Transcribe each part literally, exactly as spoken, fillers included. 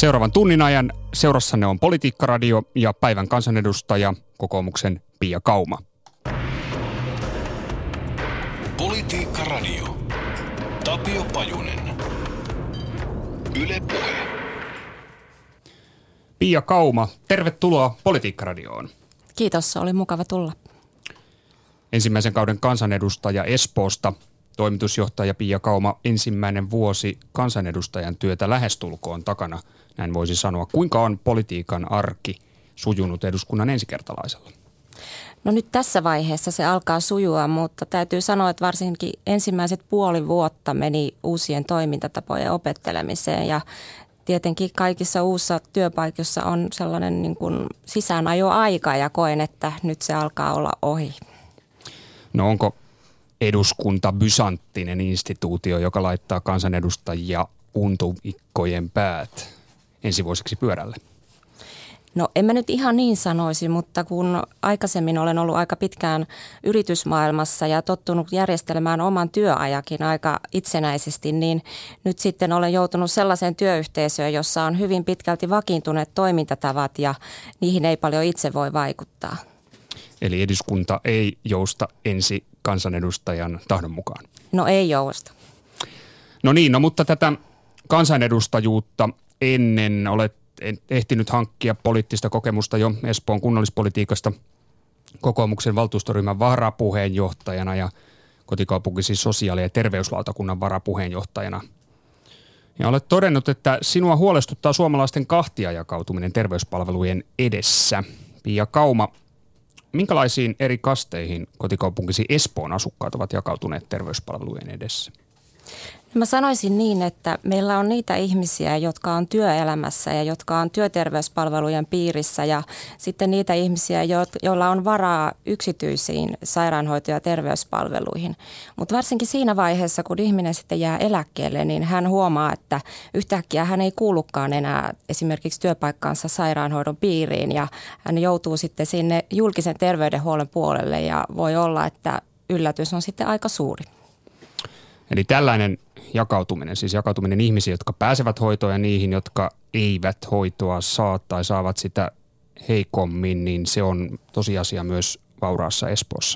Seuraavan tunnin ajan seurassanne on Politiikkaradio ja päivän kansanedustaja kokoomuksen Pia Kauma. Politiikkaradio. Tapio Pajunen. Yle Puhe. Pia Kauma, tervetuloa Politiikkaradioon. Kiitos, oli mukava tulla. Ensimmäisen kauden kansanedustaja Espoosta, toimitusjohtaja Pia Kauma, ensimmäinen vuosi kansanedustajan työtä lähestulkoon takana, näin voisi sanoa. Kuinka on politiikan arki sujunut eduskunnan ensikertalaisella? No nyt tässä vaiheessa se alkaa sujua, mutta täytyy sanoa, että varsinkin ensimmäiset puoli vuotta meni uusien toimintatapojen opettelemiseen ja tietenkin kaikissa uusissa työpaikoissa on sellainen niin kuin sisäänajoaika ja koen, että nyt se alkaa olla ohi. No onko eduskunta bysanttinen instituutio, joka laittaa kansanedustajia untuikkojen päät ensi vuosiksi pyörälle? No en mä nyt ihan niin sanoisi, mutta kun aikaisemmin olen ollut aika pitkään yritysmaailmassa ja tottunut järjestelemään oman työajakin aika itsenäisesti, niin nyt sitten olen joutunut sellaiseen työyhteisöön, jossa on hyvin pitkälti vakiintuneet toimintatavat ja niihin ei paljon itse voi vaikuttaa. Eli eduskunta ei jousta ensi kansanedustajan tahdon mukaan? No ei jousta. No niin, no mutta tätä kansanedustajuutta ennen olet ehtinyt hankkia poliittista kokemusta jo Espoon kunnallispolitiikasta kokoomuksen valtuustoryhmän varapuheenjohtajana ja kotikaupunkisi sosiaali- ja terveyslautakunnan varapuheenjohtajana. Ja olet todennut, että sinua huolestuttaa suomalaisten kahtiajakautuminen terveyspalvelujen edessä. Pia Kauma, minkälaisiin eri kasteihin kotikaupunkisi Espoon asukkaat ovat jakautuneet terveyspalvelujen edessä? Mä sanoisin niin, että meillä on niitä ihmisiä, jotka on työelämässä ja jotka on työterveyspalvelujen piirissä ja sitten niitä ihmisiä, joilla on varaa yksityisiin sairaanhoito- ja terveyspalveluihin. Mutta varsinkin siinä vaiheessa, kun ihminen sitten jää eläkkeelle, niin hän huomaa, että yhtäkkiä hän ei kuulukaan enää esimerkiksi työpaikkaansa sairaanhoidon piiriin ja hän joutuu sitten sinne julkisen terveydenhuollon puolelle ja voi olla, että yllätys on sitten aika suuri. Eli tällainen jakautuminen, siis jakautuminen ihmisiä, jotka pääsevät hoitoon ja niihin, jotka eivät hoitoa saa tai saavat sitä heikommin, niin se on tosiasia myös vauraassa Espoossa.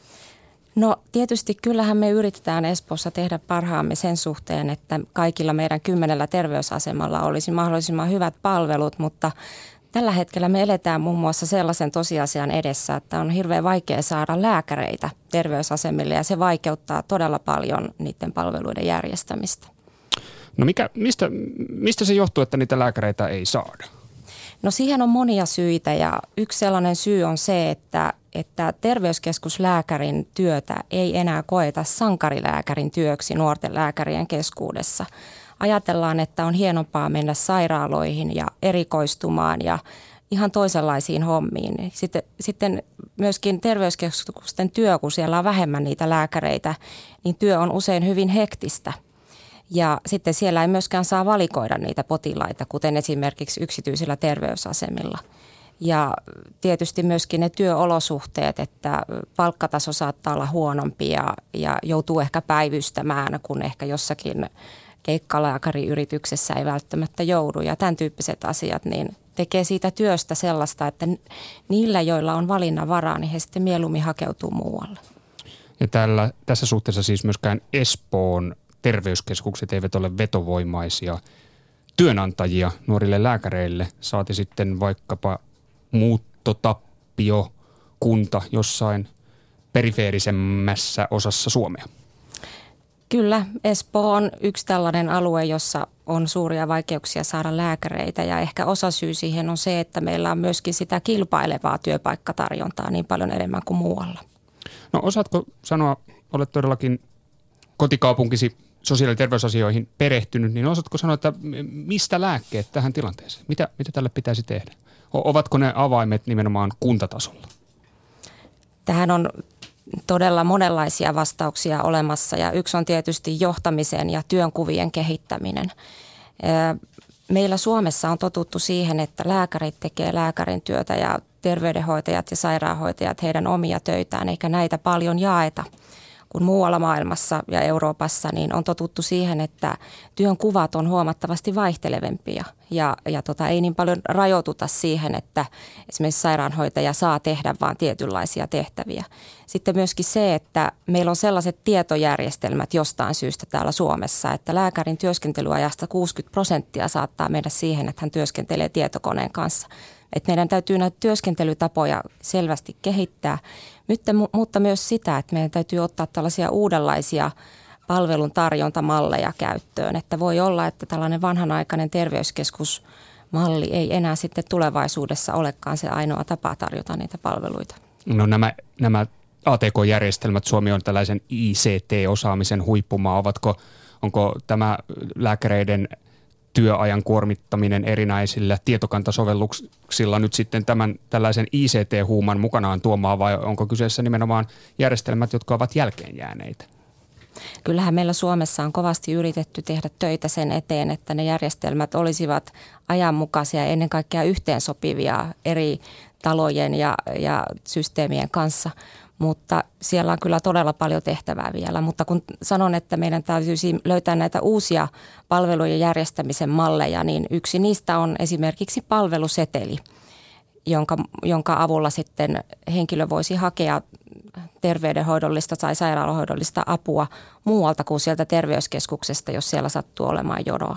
No tietysti kyllähän me yritetään Espoossa tehdä parhaamme sen suhteen, että kaikilla meidän kymmenellä terveysasemalla olisi mahdollisimman hyvät palvelut, mutta tällä hetkellä me eletään muun muassa sellaisen tosiasian edessä, että on hirveän vaikea saada lääkäreitä terveysasemille ja se vaikeuttaa todella paljon niiden palveluiden järjestämistä. No mikä, mistä, mistä se johtuu, että niitä lääkäreitä ei saada? No siihen on monia syitä ja yksi sellainen syy on se, että, että terveyskeskuslääkärin työtä ei enää koeta sankarilääkärin työksi nuorten lääkärien keskuudessa. Ajatellaan, että on hienompaa mennä sairaaloihin ja erikoistumaan ja ihan toisenlaisiin hommiin. Sitten, sitten myöskin terveyskeskusten työ, kun siellä on vähemmän niitä lääkäreitä, niin työ on usein hyvin hektistä. Ja sitten siellä ei myöskään saa valikoida niitä potilaita, kuten esimerkiksi yksityisillä terveysasemilla. Ja tietysti myöskin ne työolosuhteet, että palkkataso saattaa olla huonompi ja, ja joutuu ehkä päivystämään, kun ehkä jossakin keikkalääkäriyrityksessä ei välttämättä joudu ja tämän tyyppiset asiat, niin tekee siitä työstä sellaista, että niillä, joilla on valinnanvaraa, niin he sitten mieluummin hakeutuu muualle. Ja tällä, tässä suhteessa siis myöskään Espoon terveyskeskukset eivät ole vetovoimaisia työnantajia nuorille lääkäreille, saati sitten vaikkapa muuttotappio kunta jossain perifeerisemmässä osassa Suomea. Kyllä, Espoo on yksi tällainen alue, jossa on suuria vaikeuksia saada lääkäreitä ja ehkä osa syy siihen on se, että meillä on myöskin sitä kilpailevaa työpaikkatarjontaa niin paljon enemmän kuin muualla. No osaatko sanoa, olet todellakin kotikaupunkisi sosiaali- ja terveysasioihin perehtynyt, niin osaatko sanoa, että mistä lääkkeet tähän tilanteeseen? Mitä, mitä tälle pitäisi tehdä? Ovatko ne avaimet nimenomaan kuntatasolla? Tähän on todella monenlaisia vastauksia olemassa ja yksi on tietysti johtamisen ja työnkuvien kehittäminen. Meillä Suomessa on totuttu siihen, että lääkärit tekee lääkärin työtä ja terveydenhoitajat ja sairaanhoitajat heidän omia töitään, eikä näitä paljon jaeta. kuin muualla maailmassa ja Euroopassa, niin on totuttu siihen, että työn kuvat on huomattavasti vaihtelevempia ja, ja tota, ei niin paljon rajoituta siihen, että esimerkiksi sairaanhoitaja saa tehdä vain tietynlaisia tehtäviä. Sitten myöskin se, että meillä on sellaiset tietojärjestelmät jostain syystä täällä Suomessa, että lääkärin työskentelyajasta kuusikymmentä prosenttia saattaa mennä siihen, että hän työskentelee tietokoneen kanssa. Että meidän täytyy näitä työskentelytapoja selvästi kehittää, mutta myös sitä, että meidän täytyy ottaa tällaisia uudenlaisia palvelun tarjontamalleja käyttöön. Että voi olla, että tällainen vanhanaikainen terveyskeskusmalli ei enää sitten tulevaisuudessa olekaan se ainoa tapa tarjota niitä palveluita. No nämä, nämä A T K-järjestelmät, Suomi on tällaisen I C T-osaamisen huippumaa. Ovatko, onko tämä lääkäreiden työajan kuormittaminen erinäisillä tietokantasovelluksilla nyt sitten tämän tällaisen I C T-huuman mukanaan tuomaan vai onko kyseessä nimenomaan järjestelmät, jotka ovat jälkeen jääneitä? Kyllähän meillä Suomessa on kovasti yritetty tehdä töitä sen eteen, että ne järjestelmät olisivat ajanmukaisia ja ennen kaikkea yhteensopivia eri talojen ja, ja systeemien kanssa. Mutta siellä on kyllä todella paljon tehtävää vielä. Mutta kun sanon, että meidän täytyisi löytää näitä uusia palvelujen järjestämisen malleja, niin yksi niistä on esimerkiksi palveluseteli, jonka, jonka avulla sitten henkilö voisi hakea terveydenhoidollista tai sairaalahoidollista apua muualta kuin sieltä terveyskeskuksesta, jos siellä sattuu olemaan jonoa.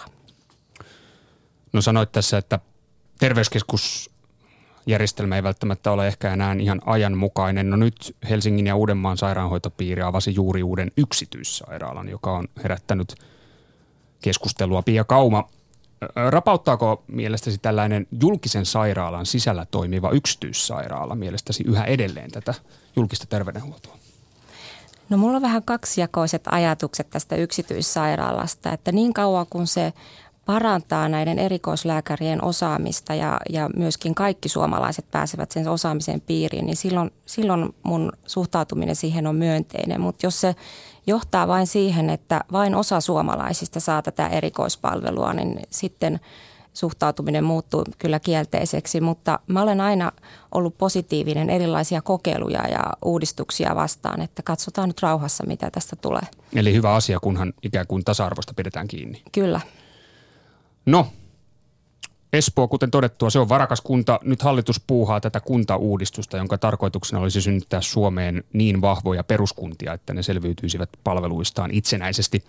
No sanoit tässä, että terveyskeskus järjestelmä ei välttämättä ole ehkä enää ihan ajanmukainen. No nyt Helsingin ja Uudenmaan sairaanhoitopiiri avasi juuri uuden yksityissairaalan, joka on herättänyt keskustelua. Pia Kauma, rapauttaako mielestäsi tällainen julkisen sairaalan sisällä toimiva yksityissairaala mielestäsi yhä edelleen tätä julkista terveydenhuoltoa? No mulla on vähän kaksijakoiset ajatukset tästä yksityissairaalasta, että niin kauan kun se parantaa näiden erikoislääkärien osaamista ja, ja myöskin kaikki suomalaiset pääsevät sen osaamisen piiriin, niin silloin, silloin mun suhtautuminen siihen on myönteinen. Mutta jos se johtaa vain siihen, että vain osa suomalaisista saa tätä erikoispalvelua, niin sitten suhtautuminen muuttuu kyllä kielteiseksi. Mutta mä olen aina ollut positiivinen erilaisia kokeiluja ja uudistuksia vastaan, että katsotaan nyt rauhassa, mitä tästä tulee. Eli hyvä asia, kunhan ikään kuin tasa-arvosta pidetään kiinni. Kyllä. No, Espoo, kuten todettua, se on varakas kunta. Nyt hallitus puuhaa tätä kuntauudistusta, jonka tarkoituksena olisi synnyttää Suomeen niin vahvoja peruskuntia, että ne selviytyisivät palveluistaan itsenäisesti.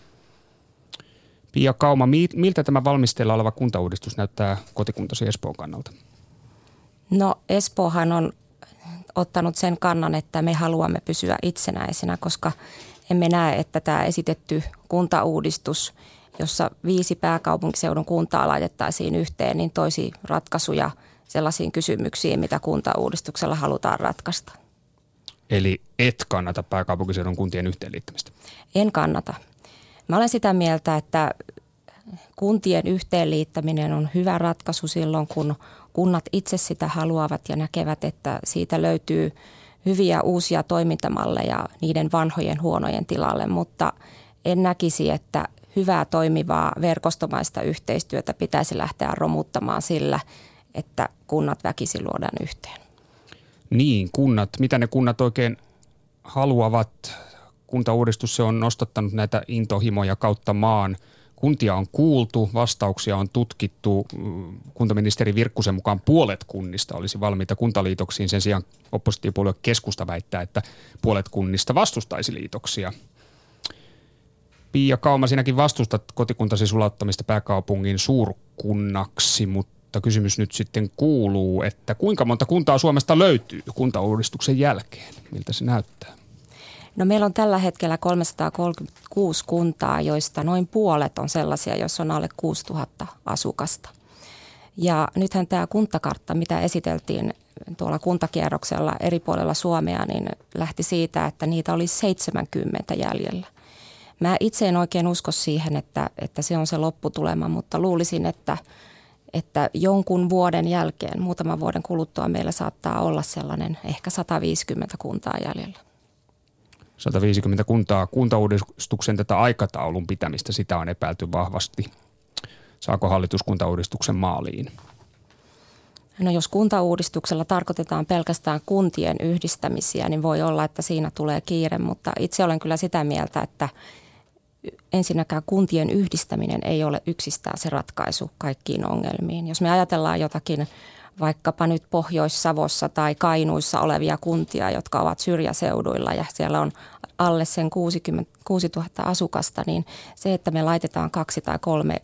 Pia Kauma, miltä tämä valmisteilla oleva kuntauudistus näyttää kotikuntasi Espoon kannalta? No Espoohan on ottanut sen kannan, että me haluamme pysyä itsenäisenä, koska emme näe, että tämä esitetty kuntauudistus, jossa viisi pääkaupunkiseudun kuntaa laitettaisiin yhteen, niin toisi ratkaisuja sellaisiin kysymyksiin, mitä kuntauudistuksella halutaan ratkaista. Eli et kannata pääkaupunkiseudun kuntien yhteenliittämistä? En kannata. Mä olen sitä mieltä, että kuntien yhteenliittäminen on hyvä ratkaisu silloin, kun kunnat itse sitä haluavat ja näkevät, että siitä löytyy hyviä uusia toimintamalleja niiden vanhojen huonojen tilalle, mutta en näkisi, että hyvää toimivaa verkostomaista yhteistyötä pitäisi lähteä romuttamaan sillä, että kunnat väkisin luodaan yhteen. Niin, kunnat. Mitä ne kunnat oikein haluavat? Kuntauudistus se on nostattanut näitä intohimoja kautta maan. Kuntia on kuultu, vastauksia on tutkittu. Kuntaministeri Virkkusen mukaan puolet kunnista olisi valmiita kuntaliitoksiin. Sen sijaan oppositiopuolue Keskusta väittää, että puolet kunnista vastustaisi liitoksia. Pia Kauma, sinäkin vastustat kotikuntasi sulauttamista pääkaupungin suurkunnaksi, mutta kysymys nyt sitten kuuluu, että kuinka monta kuntaa Suomesta löytyy kuntauudistuksen jälkeen? Miltä se näyttää? No meillä on tällä hetkellä kolmesataakolmekymmentäkuusi kuntaa, joista noin puolet on sellaisia, joissa on alle kuusituhatta asukasta. Ja nythän tämä kuntakartta, mitä esiteltiin tuolla kuntakierroksella eri puolella Suomea, niin lähti siitä, että niitä oli seitsemänkymmentä jäljellä. Mä itse en oikein usko siihen, että, että se on se lopputulema, mutta luulisin, että, että jonkun vuoden jälkeen, muutaman vuoden kuluttua meillä saattaa olla sellainen ehkä sata viisikymmentä kuntaa jäljellä. sata viisikymmentä kuntaa. Kuntauudistuksen tätä aikataulun pitämistä, sitä on epäilty vahvasti. Saako hallitus kuntauudistuksen maaliin? No jos kuntauudistuksella tarkoitetaan pelkästään kuntien yhdistämisiä, niin voi olla, että siinä tulee kiire, mutta itse olen kyllä sitä mieltä, että ensinnäkään kuntien yhdistäminen ei ole yksistään se ratkaisu kaikkiin ongelmiin. Jos me ajatellaan jotakin vaikkapa nyt Pohjois-Savossa tai Kainuissa olevia kuntia, jotka ovat syrjäseuduilla ja siellä on alle sen kuusikymmentäkuusituhatta asukasta, niin se, että me laitetaan kaksi tai kolme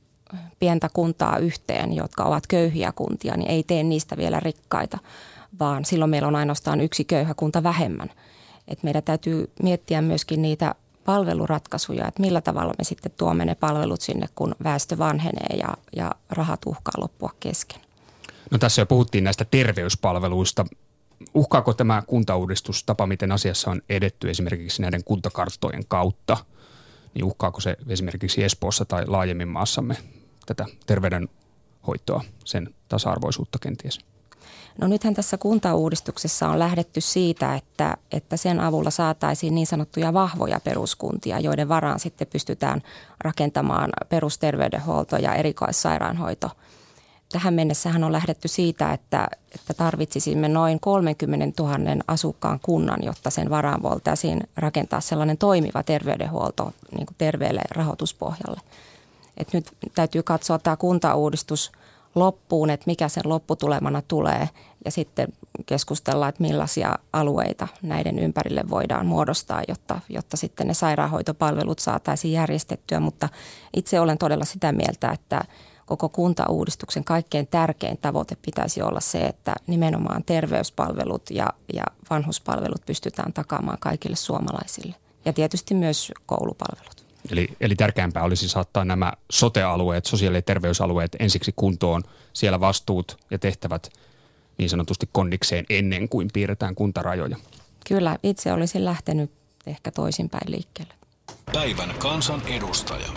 pientä kuntaa yhteen, jotka ovat köyhiä kuntia, niin ei tee niistä vielä rikkaita, vaan silloin meillä on ainoastaan yksi köyhä kunta vähemmän. Et meidän täytyy miettiä myöskin niitä palveluratkaisuja, että millä tavalla me sitten tuomme ne palvelut sinne, kun väestö vanhenee ja, ja rahat uhkaa loppua kesken. No tässä jo puhuttiin näistä terveyspalveluista. Uhkaako tämä kuntauudistus tapa, miten asiassa on edetty esimerkiksi näiden kuntakarttojen kautta? Niin uhkaako se esimerkiksi Espoossa tai laajemmin maassamme tätä terveydenhoitoa, sen tasa-arvoisuutta kenties? No nythän tässä kuntauudistuksessa on lähdetty siitä, että, että sen avulla saataisiin niin sanottuja vahvoja peruskuntia, joiden varaan sitten pystytään rakentamaan perusterveydenhuolto ja erikoissairaanhoito. Tähän mennessähän on lähdetty siitä, että, että tarvitsisimme noin kolmekymmentätuhatta asukkaan kunnan, jotta sen varaan voitaisiin rakentaa sellainen toimiva terveydenhuolto niin kuin terveelle rahoituspohjalle. Et nyt täytyy katsoa tämä kuntauudistus loppuun, että mikä sen lopputulemana tulee ja sitten keskustella, että millaisia alueita näiden ympärille voidaan muodostaa, jotta, jotta sitten ne sairaanhoitopalvelut saataisiin järjestettyä. Mutta itse olen todella sitä mieltä, että koko kuntauudistuksen kaikkein tärkein tavoite pitäisi olla se, että nimenomaan terveyspalvelut ja, ja vanhuspalvelut pystytään takaamaan kaikille suomalaisille ja tietysti myös koulupalvelut. Eli, eli tärkeämpää olisi saattaa nämä sote-alueet, sosiaali- ja terveysalueet ensiksi kuntoon, siellä vastuut ja tehtävät niin sanotusti kondikseen ennen kuin piirretään kuntarajoja. Kyllä, itse olisin lähtenyt ehkä toisinpäin liikkeelle. Päivän kansan edustaja.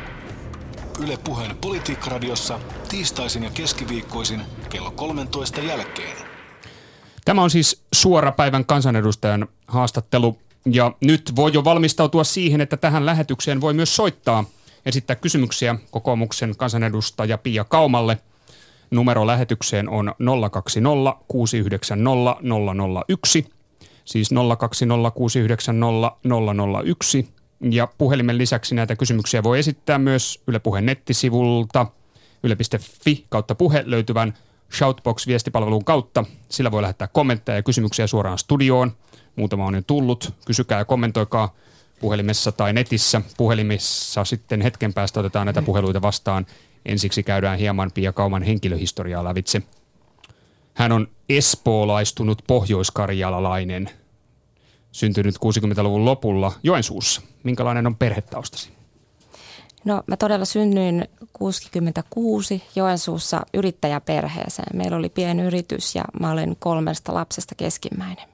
Yle Puheen Politiikka-radiossa tiistaisin ja keskiviikkoisin kello kolmentoista jälkeen. Tämä on siis suora päivän kansanedustajan haastattelu. Ja nyt voi jo valmistautua siihen, että tähän lähetykseen voi myös soittaa, esittää kysymyksiä kokoomuksen kansanedustaja Pia Kaumalle. Numero lähetykseen on nolla kaksi nolla kuusi yhdeksän nolla nolla nolla yksi, siis nolla kaksi nolla kuusi yhdeksän nolla nolla nolla yksi. Ja puhelimen lisäksi näitä kysymyksiä voi esittää myös Yle Puheen nettisivulta yle piste fi kautta puhe löytyvän Shoutbox-viestipalvelun kautta. Sillä voi lähettää kommentteja ja kysymyksiä suoraan studioon. Muutama on jo tullut. Kysykää ja kommentoikaa puhelimessa tai netissä. Puhelimissa sitten hetken päästä otetaan näitä puheluita vastaan. Ensiksi käydään hieman Pia Kauman henkilöhistoriaa lävitse. Hän on espoolaistunut pohjoiskarjalalainen, syntynyt kuusikymmentäluvun lopulla Joensuussa. Minkälainen on perhetaustasi? No mä todella synnyin kuusikymmentäkuusi Joensuussa yrittäjäperheeseen. Meillä oli pieni yritys ja mä olen kolmesta lapsesta keskimmäinen.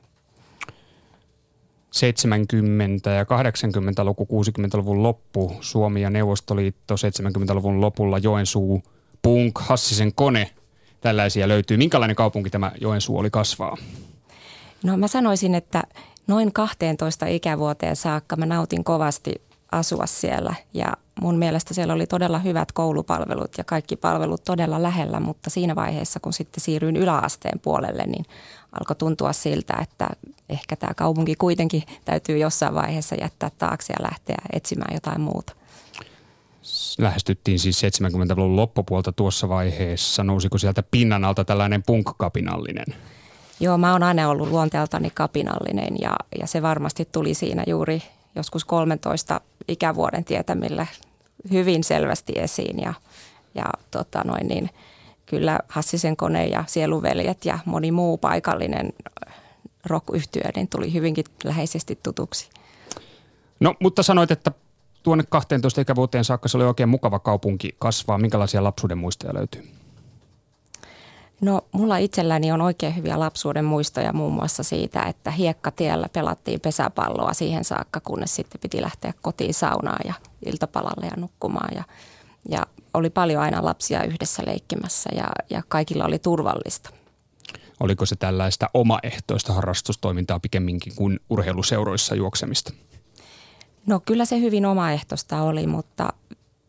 seitsemänkymmentä- ja kahdeksankymmentäluku, kuusikymmentäluvun loppu, Suomi ja Neuvostoliitto, seitsemänkymmentäluvun lopulla Joensuu, Punk, Hassisen kone, tällaisia löytyy. Minkälainen kaupunki tämä Joensuu oli kasvaa? No mä sanoisin, että noin kahteentoista ikävuoteen saakka mä nautin kovasti asua siellä ja mun mielestä siellä oli todella hyvät koulupalvelut ja kaikki palvelut todella lähellä, mutta siinä vaiheessa kun sitten siirryin yläasteen puolelle, niin alkoi tuntua siltä, että ehkä tämä kaupunki kuitenkin täytyy jossain vaiheessa jättää taakse ja lähteä etsimään jotain muuta. Lähestyttiin siis seitsemänkymmentäluvun loppupuolta tuossa vaiheessa. Nousiko sieltä pinnan alta tällainen punk-kapinallinen? Joo, mä oon aina ollut luonteeltani kapinallinen ja, ja se varmasti tuli siinä juuri joskus kolmentoista ikävuoden tietämillä hyvin selvästi esiin ja, ja tota noin niin, kyllä Hassisen kone ja Sieluveljet ja moni muu paikallinen rock-yhtye niin tuli hyvinkin läheisesti tutuksi. No, mutta sanoit, että tuonne kahteentoista ikävuoteen saakka se oli oikein mukava kaupunki kasvaa. Minkälaisia lapsuuden muistoja löytyy? No, mulla itselläni on oikein hyviä lapsuuden muistoja muun muassa siitä, että hiekkatiellä pelattiin pesäpalloa siihen saakka, kunnes sitten piti lähteä kotiin saunaan ja iltapalalle ja nukkumaan. Ja, ja oli paljon aina lapsia yhdessä leikkimässä ja, ja kaikilla oli turvallista. Oliko se tällaista omaehtoista harrastustoimintaa pikemminkin kuin urheiluseuroissa juoksemista? No kyllä se hyvin omaehtoista oli, mutta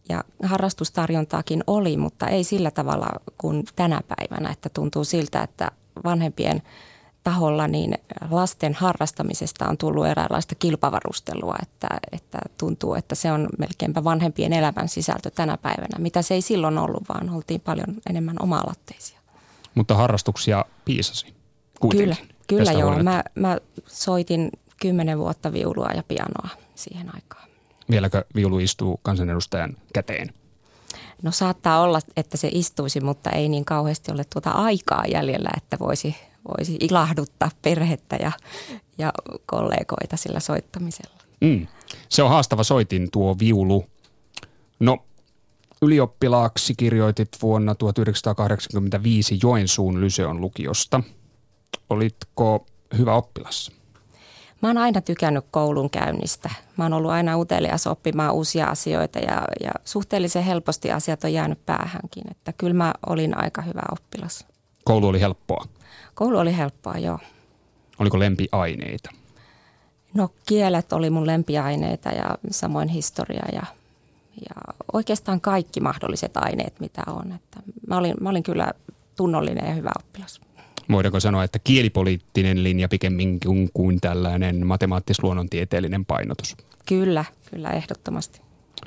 ja harrastustarjontaakin oli, mutta ei sillä tavalla kuin tänä päivänä, että tuntuu siltä, että vanhempien taholla niin lasten harrastamisesta on tullut eräänlaista kilpavarustelua, että, että tuntuu, että se on melkeinpä vanhempien elämän sisältö tänä päivänä, mitä se ei silloin ollut, vaan oltiin paljon enemmän oma-aloitteisia. Mutta harrastuksia piisasi kuitenkin. Kyllä, kyllä joo. Mä, mä soitin kymmenen vuotta viulua ja pianoa siihen aikaan. Vieläkö viulu istuu kansanedustajan käteen? No saattaa olla, että se istuisi, mutta ei niin kauheasti ole tuota aikaa jäljellä, että voisi, voisi ilahduttaa perhettä ja, ja kollegoita sillä soittamisella. Mm. Se on haastava soitin tuo viulu. No, ylioppilaaksi kirjoitit vuonna tuhatyhdeksänsataakahdeksankymmentäviisi Joensuun Lyseon lukiosta. Olitko hyvä oppilas? Mä oon aina tykännyt koulun käynnistä. Mä oon ollut aina utelias oppimaan uusia asioita ja, ja suhteellisen helposti asiat on jäänyt päähänkin. Että kyllä mä olin aika hyvä oppilas. Koulu oli helppoa? Koulu oli helppoa, joo. Oliko lempiaineita? No kielet oli mun lempiaineita ja samoin historia ja, ja oikeastaan kaikki mahdolliset aineet, mitä on. Että mä, olin, mä olin kyllä tunnollinen ja hyvä oppilas. Voidaanko sanoa, että kielipoliittinen linja pikemminkin kuin tällainen matemaattis-luonnontieteellinen painotus? Kyllä, kyllä ehdottomasti.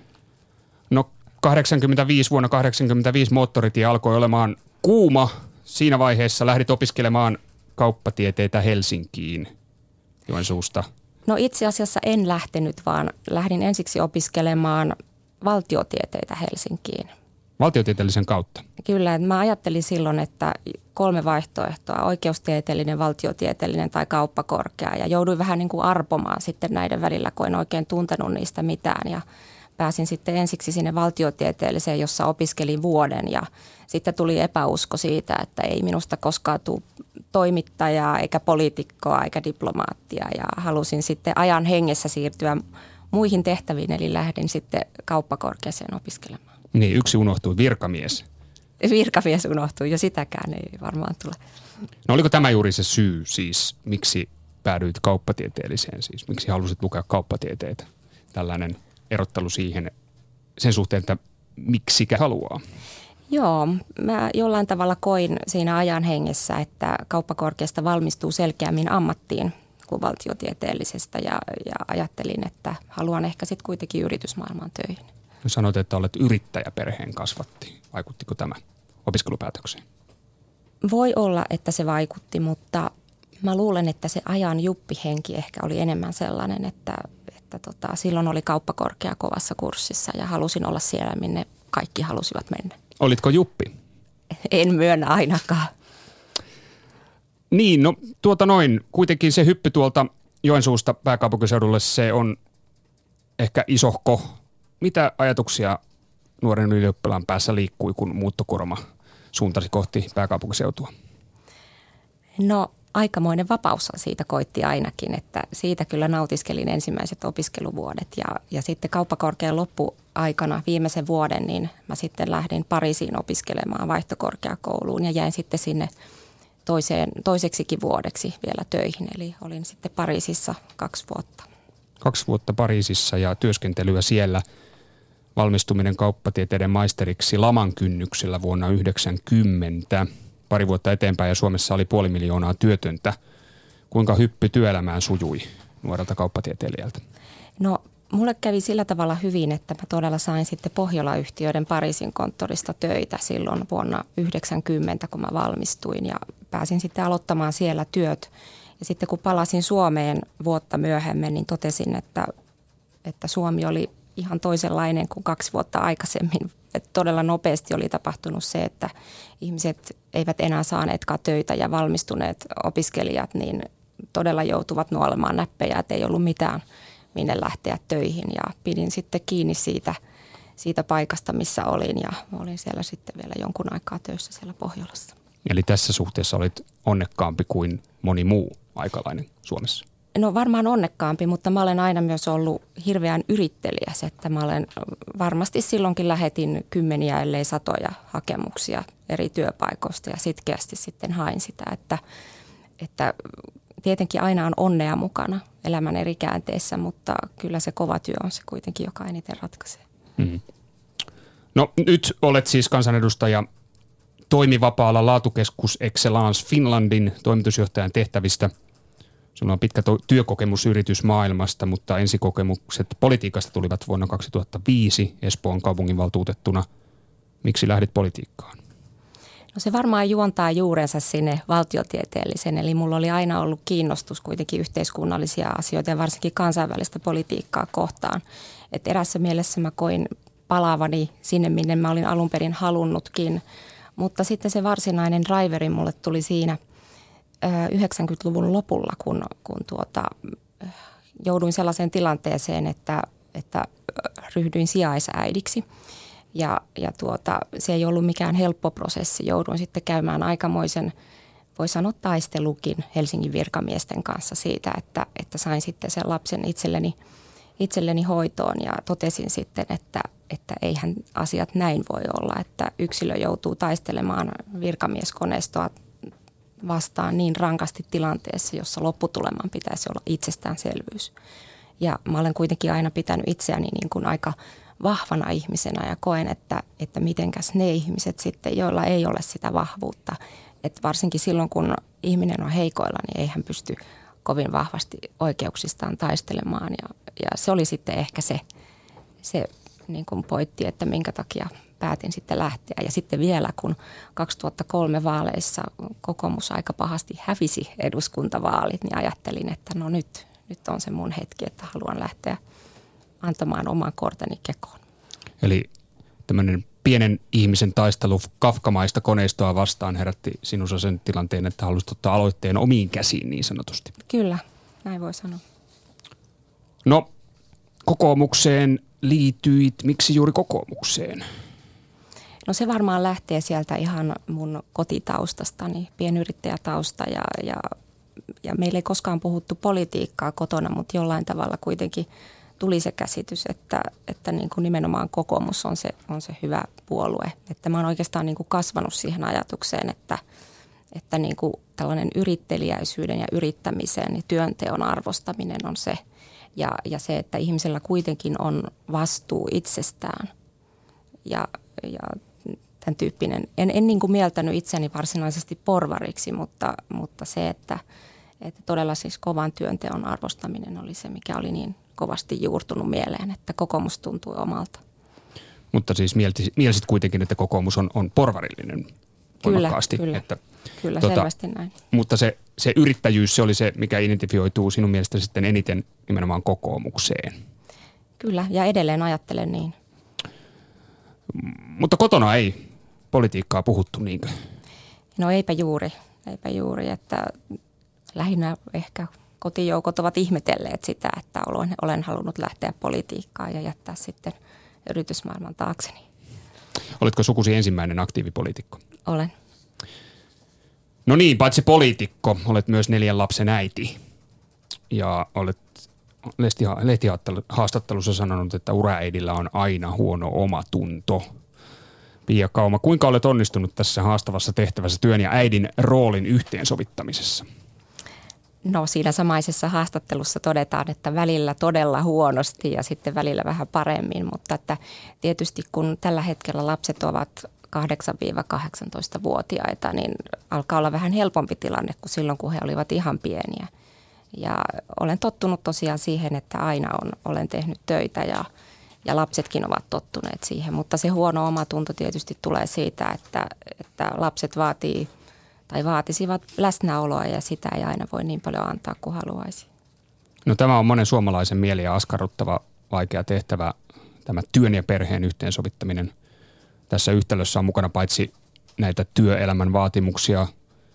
No kahdeksankymmentäviisi, vuonna kahdeksankymmentäviisi moottoritie alkoi olemaan kuuma. Siinä vaiheessa lähdit opiskelemaan kauppatieteitä Helsinkiin Joensuusta. No itse asiassa en lähtenyt, vaan lähdin ensiksi opiskelemaan valtiotieteitä Helsinkiin. Valtiotieteellisen kautta? Kyllä, että mä ajattelin silloin, että kolme vaihtoehtoa, oikeustieteellinen, valtiotieteellinen tai kauppakorkea. Ja jouduin vähän niin kuin arpomaan sitten näiden välillä, kun en oikein tuntenut niistä mitään. Ja pääsin sitten ensiksi sinne valtiotieteelliseen, jossa opiskelin vuoden. Ja sitten tuli epäusko siitä, että ei minusta koskaan tule toimittajaa, eikä poliitikkoa, eikä diplomaattia. Ja halusin sitten ajan hengessä siirtyä muihin tehtäviin, eli lähdin sitten kauppakorkeaseen opiskelemaan. Niin, yksi unohtui, virkamies. Virkamies unohtui, jo sitäkään ei varmaan tule. No oliko tämä juuri se syy siis, miksi päädyit kauppatieteelliseen siis? Miksi halusit lukea kauppatieteitä? Tällainen erottelu siihen, sen suhteen, että miksikä haluaa? Joo, mä jollain tavalla koin siinä ajan hengessä, että kauppakorkeasta valmistuu selkeämmin ammattiin kuin valtiotieteellisestä ja, ja ajattelin, että haluan ehkä sitten kuitenkin yritysmaailmaan töihin. Sanoit, että olet yrittäjäperheen kasvatti. Vaikuttiko tämä opiskelupäätökseen? Voi olla, että se vaikutti, mutta mä luulen, että se ajan juppihenki ehkä oli enemmän sellainen, että, että tota, silloin oli kauppakorkea kovassa kurssissa ja halusin olla siellä, minne kaikki halusivat mennä. Olitko juppi? En myönnä ainakaan. Niin, no tuota noin. Kuitenkin se hyppy tuolta Joensuusta pääkaupunkiseudulle, se on ehkä isohko. Mitä ajatuksia nuoren ylioppilaan päässä liikkui, kun muuttokuorma suuntasi kohti pääkaupunkiseutua? No aikamoinen vapaus siitä koitti ainakin, että siitä kyllä nautiskelin ensimmäiset opiskeluvuodet. Ja, ja sitten kauppakorkean loppuaikana viimeisen vuoden, niin mä sitten lähdin Pariisiin opiskelemaan vaihtokorkeakouluun ja jäin sitten sinne toiseen, toiseksikin vuodeksi vielä töihin. Eli olin sitten Pariisissa kaksi vuotta. Kaksi vuotta Pariisissa ja työskentelyä siellä. Valmistuminen kauppatieteiden maisteriksi laman kynnyksellä vuonna yhdeksänkymmentä. Pari vuotta eteenpäin ja Suomessa oli puoli miljoonaa työtöntä. Kuinka hyppy työelämään sujui nuorelta kauppatieteilijältä? No mulle kävi sillä tavalla hyvin, että mä todella sain sitten Pohjola-yhtiöiden Pariisin konttorista töitä silloin vuonna yhdeksänkymmentä, kun mä valmistuin ja pääsin sitten aloittamaan siellä työt. Ja sitten kun palasin Suomeen vuotta myöhemmin, niin totesin, että, että Suomi oli ihan toisenlainen kuin kaksi vuotta aikaisemmin. Että todella nopeasti oli tapahtunut se, että ihmiset eivät enää saaneetkaan töitä ja valmistuneet opiskelijat niin todella joutuvat nuolemaan näppejä, että ei ollut mitään minne lähteä töihin. Ja pidin sitten kiinni siitä, siitä paikasta, missä olin ja olin siellä sitten vielä jonkun aikaa töissä siellä Pohjolassa. Eli tässä suhteessa olit onnekkaampi kuin moni muu aikalainen Suomessa? No varmaan onnekkaampi, mutta mä olen aina myös ollut hirveän yrittelijäs, että mä olen varmasti silloinkin lähetin kymmeniä ellei satoja hakemuksia eri työpaikoista ja sitkeästi sitten hain sitä, että, että tietenkin aina on onnea mukana elämän eri käänteissä, mutta kyllä se kova työ on se kuitenkin, joka eniten ratkaisee. Mm. No nyt olet siis kansanedustaja toimivapaalla Laatukeskus Excellence Finlandin toimitusjohtajan tehtävistä. Sinulla on pitkä to- työkokemus yritysmaailmasta, mutta ensikokemukset politiikasta tulivat vuonna kaksituhattaviisi Espoon kaupunginvaltuutettuna. Miksi lähdit politiikkaan? No se varmaan juontaa juurensa sinne valtiotieteellisen, eli mulla oli aina ollut kiinnostus kuitenkin yhteiskunnallisia asioita ja varsinkin kansainvälistä politiikkaa kohtaan. Et erässä mielessä mä koin palaavani sinne, minne mä olin alun perin halunnutkin, mutta sitten se varsinainen driveri mulle tuli siinä yhdeksänkymmentäluvun lopulla, kun, kun tuota, jouduin sellaiseen tilanteeseen, että, että ryhdyin sijaisäidiksi. Ja, ja tuota, se ei ollut mikään helppo prosessi. Jouduin sitten käymään aikamoisen, voi sanoa taistelukin Helsingin virkamiesten kanssa siitä, että, että sain sitten sen lapsen itselleni, itselleni hoitoon. Ja totesin sitten, että, että eihän asiat näin voi olla, että yksilö joutuu taistelemaan virkamieskoneistoa vastaan niin rankasti tilanteessa, jossa lopputuleman pitäisi olla itsestäänselvyys. Ja mä olen kuitenkin aina pitänyt itseäni niin kuin aika vahvana ihmisenä ja koen, että, että mitenkäs ne ihmiset sitten, joilla ei ole sitä vahvuutta. Että varsinkin silloin, kun ihminen on heikoilla, niin ei hän pysty kovin vahvasti oikeuksistaan taistelemaan. Ja, ja se oli sitten ehkä se, se niin kuin pointti, että minkä takia päätin sitten lähteä. Ja sitten vielä, kun kaksituhattakolme vaaleissa kokoomus aika pahasti hävisi eduskuntavaalit, niin ajattelin, että no nyt, nyt on se mun hetki, että haluan lähteä antamaan oman korteni kekoon. Eli tämmöinen pienen ihmisen taistelu kafkamaista koneistoa vastaan herätti sinussa sen tilanteen, että haluaisit ottaa aloitteen omiin käsiin niin sanotusti. Kyllä, näin voi sanoa. No, kokoomukseen liityit. Miksi juuri kokoomukseen? No se varmaan lähtee sieltä ihan mun kotitaustastani, pienyrittäjätausta ja, ja, ja meillä ei koskaan puhuttu politiikkaa kotona, mutta jollain tavalla kuitenkin tuli se käsitys, että, että niin kuin nimenomaan kokoomus on se, on se hyvä puolue. Että mä oon oikeastaan niin kuin kasvanut siihen ajatukseen, että, että niin kuin tällainen yritteliäisyyden ja yrittämisen ja työnteon arvostaminen on se. Ja, ja se, että ihmisellä kuitenkin on vastuu itsestään ja, ja tämän tyyppinen. En, en niin kuin mieltänyt itseni varsinaisesti porvariksi, mutta, mutta se, että, että todella siis kovan työnteon arvostaminen oli se, mikä oli niin kovasti juurtunut mieleen, että kokoomus tuntui omalta. Mutta siis mielti, mielisit kuitenkin, että kokoomus on, on porvarillinen voimakkaasti. Kyllä, kyllä, että, kyllä tuota, selvästi näin. Mutta se, se yrittäjyys, se oli se, mikä identifioituu sinun mielestä sitten eniten nimenomaan kokoomukseen. Kyllä, ja edelleen ajattelen niin. Mutta kotona ei politiikkaa puhuttu niinkö? No eipä juuri, eipä juuri, että lähinnä ehkä kotijoukot ovat ihmetelleet sitä, että olen, olen halunnut lähteä politiikkaan ja jättää sitten yritysmaailman taakseni. Oletko sukusi ensimmäinen aktiivipoliitikko? Olen. No niin, paitsi poliitikko, olet myös neljän lapsen äiti. Ja olet lehtihaastattelussa sanonut, että uraäidillä on aina huono omatunto. Pia Kauma, kuinka olet onnistunut tässä haastavassa tehtävässä työn ja äidin roolin yhteensovittamisessa? No siinä samaisessa haastattelussa todetaan, että välillä todella huonosti ja sitten välillä vähän paremmin, mutta että tietysti kun tällä hetkellä lapset ovat kahdeksan-kahdeksantoista-vuotiaita, niin alkaa olla vähän helpompi tilanne kuin silloin, kun he olivat ihan pieniä. Ja olen tottunut tosiaan siihen, että aina on, olen tehnyt töitä ja, ja lapsetkin ovat tottuneet siihen, mutta se huono omatunto tietysti tulee siitä, että, että lapset vaatii tai vaatisivat läsnäoloa ja sitä ei aina voi niin paljon antaa kuin haluaisi. No tämä on monen suomalaisen mieliä askarruttava vaikea tehtävä, tämä työn ja perheen yhteensovittaminen. Tässä yhtälössä on mukana paitsi näitä työelämän vaatimuksia,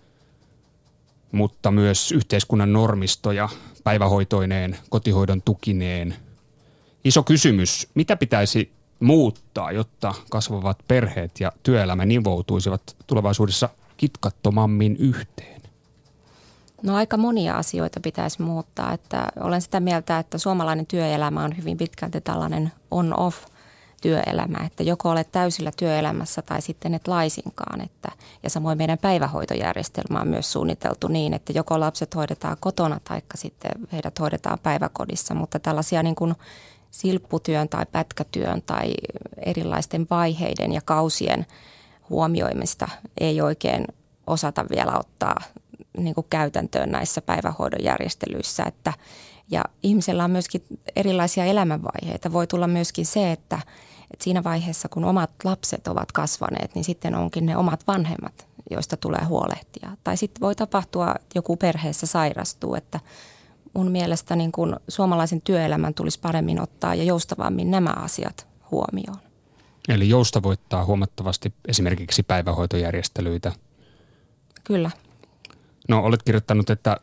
mutta myös yhteiskunnan normistoja päivähoitoineen, kotihoidon tukineen. Iso kysymys, mitä pitäisi muuttaa, jotta kasvavat perheet ja työelämä nivoutuisivat tulevaisuudessa kitkattomammin yhteen? No aika monia asioita pitäisi muuttaa. Että olen sitä mieltä, että suomalainen työelämä on hyvin pitkälti tällainen on-off työelämä, että joko olet täysillä työelämässä tai sitten et laisinkaan. Että, ja samoin meidän päivähoitojärjestelmä on myös suunniteltu niin, että joko lapset hoidetaan kotona tai sitten heidät hoidetaan päiväkodissa, mutta tällaisia niin kuin silpputyön tai pätkätyön tai erilaisten vaiheiden ja kausien huomioimista ei oikein osata vielä ottaa niin kuin käytäntöön näissä päivähoidon järjestelyissä. Että, ja ihmisellä on myöskin erilaisia elämänvaiheita. Voi tulla myöskin se, että, että siinä vaiheessa, kun omat lapset ovat kasvaneet, niin sitten onkin ne omat vanhemmat, joista tulee huolehtia. Tai sitten voi tapahtua, että joku perheessä sairastuu, että mun mielestä niin kun suomalaisen työelämän tulisi paremmin ottaa ja joustavammin nämä asiat huomioon. Eli joustavoittaa huomattavasti esimerkiksi päivähoitojärjestelyitä. Kyllä. No olet kirjoittanut, että,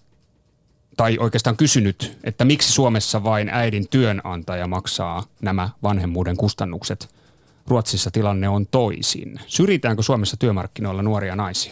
tai oikeastaan kysynyt, että miksi Suomessa vain äidin työnantaja maksaa nämä vanhemmuuden kustannukset. Ruotsissa tilanne on toisin. Syrjitäänkö Suomessa työmarkkinoilla nuoria naisia?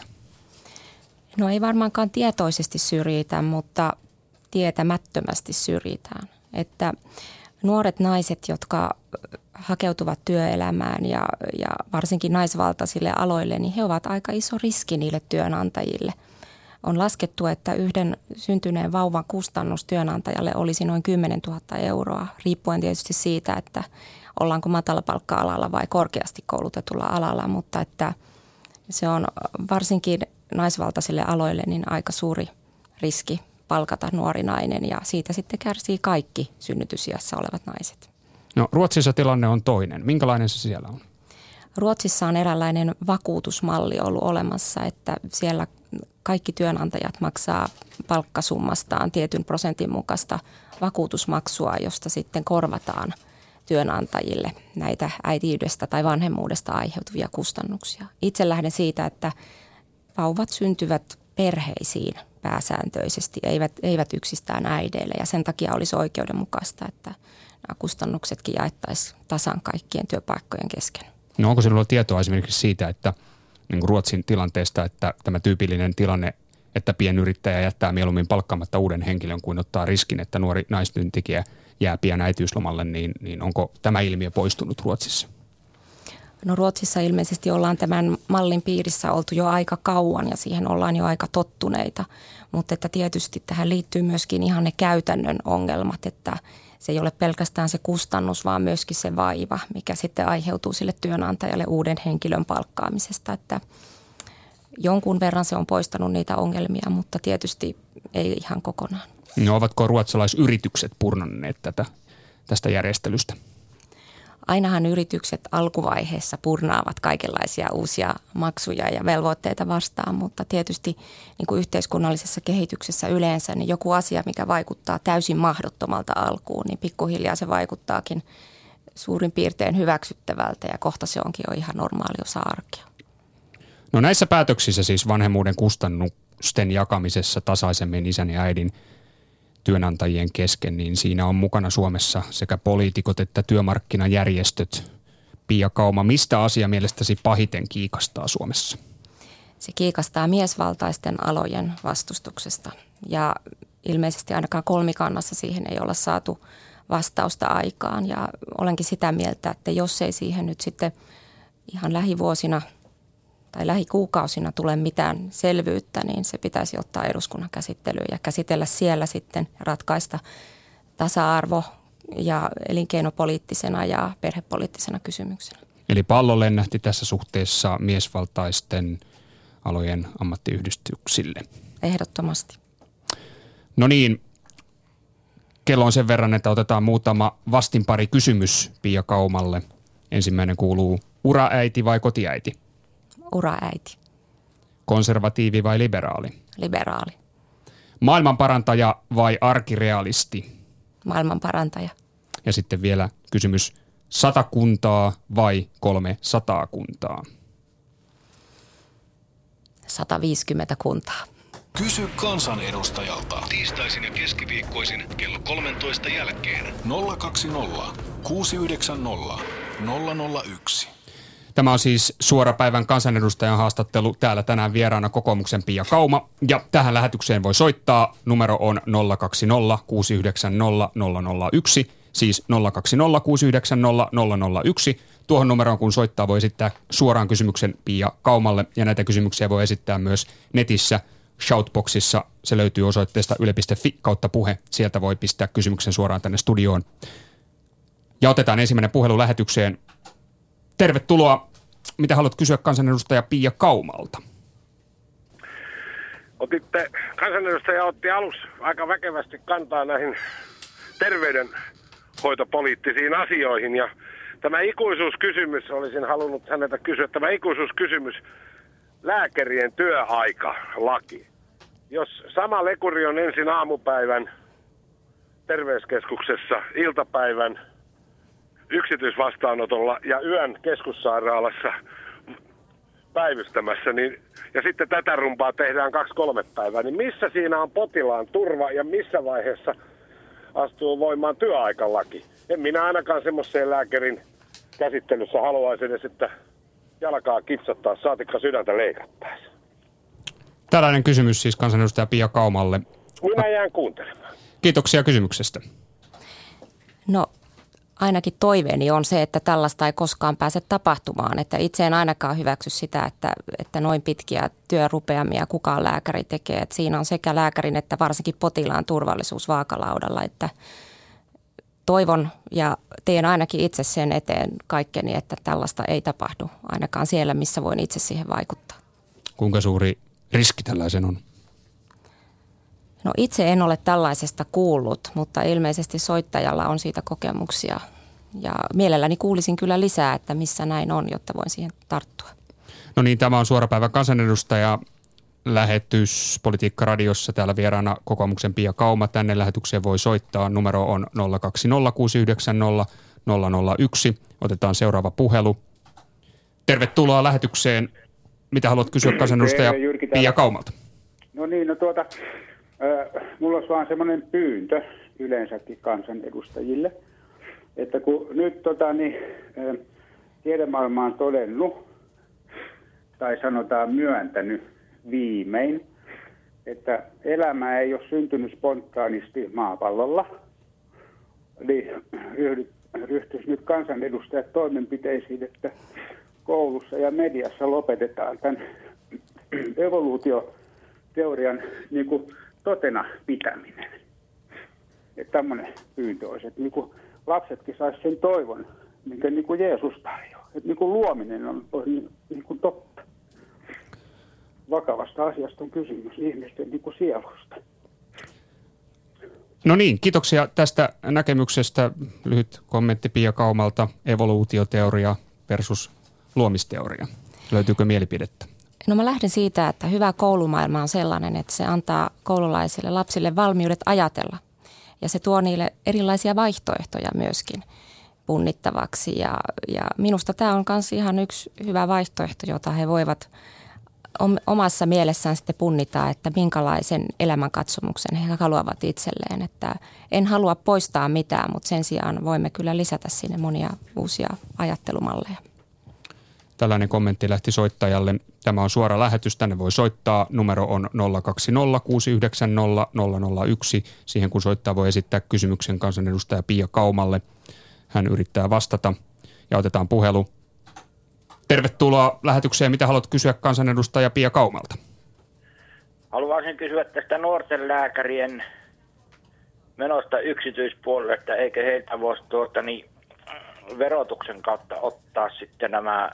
No ei varmaankaan tietoisesti syrjitä, mutta tietämättömästi syrjitään. Että nuoret naiset, jotka hakeutuvat työelämään ja, ja varsinkin naisvaltaisille aloille, niin he ovat aika iso riski niille työnantajille. On laskettu, että yhden syntyneen vauvan kustannus työnantajalle olisi noin kymmenen tuhatta euroa, riippuen tietysti siitä, että ollaanko matalapalkka-alalla vai korkeasti koulutetulla alalla, mutta että se on varsinkin naisvaltaisille aloille niin aika suuri riski palkata nuori nainen ja siitä sitten kärsii kaikki synnytysiässä olevat naiset. No Ruotsissa tilanne on toinen. Minkälainen se siellä on? Ruotsissa on eräänlainen vakuutusmalli ollut olemassa, että siellä kaikki työnantajat maksaa palkkasummastaan tietyn prosentin mukaista vakuutusmaksua, josta sitten korvataan työnantajille näitä äitiydestä tai vanhemmuudesta aiheutuvia kustannuksia. Itse lähden siitä, että vauvat syntyvät perheisiin pääsääntöisesti, eivät, eivät yksistään äideille ja sen takia olisi oikeudenmukaista, että nämä kustannuksetkin jaettaisiin tasan kaikkien työpaikkojen kesken. No onko sinulla tietoa esimerkiksi siitä, että niin kuin Ruotsin tilanteesta, että tämä tyypillinen tilanne, että pienyrittäjä jättää mieluummin palkkaamatta uuden henkilön kuin ottaa riskin, että nuori naistyöntekijä jää pian äitiyslomalle, niin, niin onko tämä ilmiö poistunut Ruotsissa? No Ruotsissa ilmeisesti ollaan tämän mallin piirissä oltu jo aika kauan ja siihen ollaan jo aika tottuneita, mutta että tietysti tähän liittyy myöskin ihan ne käytännön ongelmat, että se ei ole pelkästään se kustannus, vaan myöskin se vaiva, mikä sitten aiheutuu sille työnantajalle uuden henkilön palkkaamisesta, että jonkun verran se on poistanut niitä ongelmia, mutta tietysti ei ihan kokonaan. No ovatko ruotsalaisyritykset purnanneet tätä, tästä järjestelystä? Ainahan yritykset alkuvaiheessa purnaavat kaikenlaisia uusia maksuja ja velvoitteita vastaan, mutta tietysti niin kuin yhteiskunnallisessa kehityksessä yleensä niin joku asia, mikä vaikuttaa täysin mahdottomalta alkuun, niin pikkuhiljaa se vaikuttaakin suurin piirtein hyväksyttävältä ja kohta se onkin jo ihan normaali osa arkea. No näissä päätöksissä siis vanhemmuuden kustannusten jakamisessa tasaisemmin isän ja äidin työnantajien kesken, niin siinä on mukana Suomessa sekä poliitikot että työmarkkinajärjestöt. Pia Kauma, mistä asia mielestäsi pahiten kiikastaa Suomessa? Se kiikastaa miesvaltaisten alojen vastustuksesta ja ilmeisesti ainakaan kolmikannassa siihen ei olla saatu vastausta aikaan ja olenkin sitä mieltä, että jos ei siihen nyt sitten ihan lähivuosina tai lähikuukausina tule mitään selvyyttä, niin se pitäisi ottaa eduskunnan käsittelyyn ja käsitellä siellä sitten ratkaista tasa-arvo ja elinkeinopoliittisena ja perhepoliittisena kysymyksenä. Eli pallo lennähti tässä suhteessa miesvaltaisten alojen ammattiyhdistyksille. Ehdottomasti. No niin, kello on sen verran, että otetaan muutama vastinpari kysymys Pia Kaumalle. Ensimmäinen kuuluu, uraäiti vai kotiäiti? Uraäiti. Konservatiivi vai liberaali? Liberaali. Maailmanparantaja vai arkirealisti? Maailmanparantaja. Ja sitten vielä kysymys, sata kuntaa vai kolme sataa kuntaa? sata viisikymmentä kuntaa. Kysy kansanedustajalta. Tiistaisin ja keskiviikkoisin kello kolmentoista jälkeen. nolla kaksi nolla kuusi yhdeksän nolla nolla nolla yksi. Tämä on siis suorapäivän kansanedustajan haastattelu. Täällä tänään vieraana kokoomuksen Pia Kauma. Ja tähän lähetykseen voi soittaa. Numero on nolla kaksi nolla kuusi yhdeksän nolla nolla nolla yksi. Siis nolla kaksi nolla kuusi yhdeksän nolla nolla nolla yksi. Tuohon numeroon kun soittaa voi esittää suoraan kysymyksen Pia Kaumalle. Ja näitä kysymyksiä voi esittää myös netissä Shoutboxissa. Se löytyy osoitteesta yle piste fi kautta puhe. Sieltä voi pistää kysymyksen suoraan tänne studioon. Ja otetaan ensimmäinen puhelu lähetykseen. Tervetuloa. Mitä haluat kysyä kansanedustaja Pia Kaumalta? Otitte, kansanedustaja otti alussa aika väkevästi kantaa näihin terveydenhoitopoliittisiin asioihin. Ja tämä ikuisuuskysymys, olisin halunnut häneltä kysyä, tämä ikuisuuskysymys, lääkärien työaikalaki. Jos sama lekuri on ensin aamupäivän terveyskeskuksessa, iltapäivän yksityisvastaanotolla ja yön keskussairaalassa päivystämässä, niin, ja sitten tätä rumpaa tehdään kaksi kolme päivää, niin missä siinä on potilaan turva ja missä vaiheessa astuu voimaan työaikalaki? En minä ainakaan semmoiseen lääkärin käsittelyssä haluaisi edes, että jalkaa kipsattaa, saatikka sydäntä leikattaisiin. Tällainen kysymys siis kansanedustaja Pia Kaumalle. Minä jään kuuntelemaan. Kiitoksia kysymyksestä. No ainakin toiveeni on se, että tällaista ei koskaan pääse tapahtumaan. Että itse en ainakaan hyväksy sitä, että, että noin pitkiä työrupeamia kukaan lääkäri tekee. Että siinä on sekä lääkärin että varsinkin potilaan turvallisuus vaakalaudalla. Että toivon ja teen ainakin itse sen eteen kaikkeni, että tällaista ei tapahdu ainakaan siellä, missä voin itse siihen vaikuttaa. Kuinka suuri riski tällaisen on? No itse en ole tällaisesta kuullut, mutta ilmeisesti soittajalla on siitä kokemuksia. Ja mielelläni kuulisin kyllä lisää, että missä näin on, jotta voin siihen tarttua. No niin, tämä on Suora päivä kansanedustaja lähetys Politiikka Radiossa. Täällä vieraana kokoomuksen Pia Kauma. Tänne lähetykseen voi soittaa. Numero on nolla kaksi nolla kuusi yhdeksän nolla nolla nolla yksi. Otetaan seuraava puhelu. Tervetuloa lähetykseen. Mitä haluat kysyä kansanedustaja Pia Kaumalta? No niin, no tuota... Mulla olisi vaan semmoinen pyyntö yleensäkin kansanedustajille, että kun nyt tota, niin, tiedemaailma on todennut, tai sanotaan myöntänyt viimein, että elämä ei ole syntynyt spontaanisti maapallolla, niin ryhtyisi nyt kansanedustajat toimenpiteisiin, että koulussa ja mediassa lopetetaan tämän evoluutioteorian niin kuin totena pitäminen. Että tämmöinen pyyntö olisi, että niin kuin lapsetkin saisi sen toivon, minkä niin kuin Jeesus tarjoaa. Että niin kuin luominen on, on niin kuin totta. Vakavasta asiasta on kysymys ihmisten niin kuin sielusta. No niin, kiitoksia tästä näkemyksestä. Lyhyt kommentti Pia Kaumalta. Evoluutioteoria versus luomisteoria. Löytyykö mielipidettä? No mä lähden siitä, että hyvä koulumaailma on sellainen, että se antaa koululaisille lapsille valmiudet ajatella. Ja se tuo niille erilaisia vaihtoehtoja myöskin punnittavaksi. Ja, ja minusta tämä on myös ihan yksi hyvä vaihtoehto, jota he voivat omassa mielessään sitten punnita, että minkälaisen elämänkatsomuksen he haluavat itselleen. Että en halua poistaa mitään, mutta sen sijaan voimme kyllä lisätä sinne monia uusia ajattelumalleja. Tällainen kommentti lähti soittajalle. Tämä on suora lähetys. Tänne voi soittaa. Numero on nolla kaksi nolla kuusi yhdeksän nolla nolla nolla yksi. Siihen kun soittaa voi esittää kysymyksen kansanedustaja Pia Kaumalle. Hän yrittää vastata ja otetaan puhelu. Tervetuloa lähetykseen. Mitä haluat kysyä kansanedustaja Pia Kaumalta? Haluaisin kysyä tästä nuorten lääkärien menosta yksityispuolelle, että eikö heiltä voisi tuota, niin, verotuksen kautta ottaa sitten nämä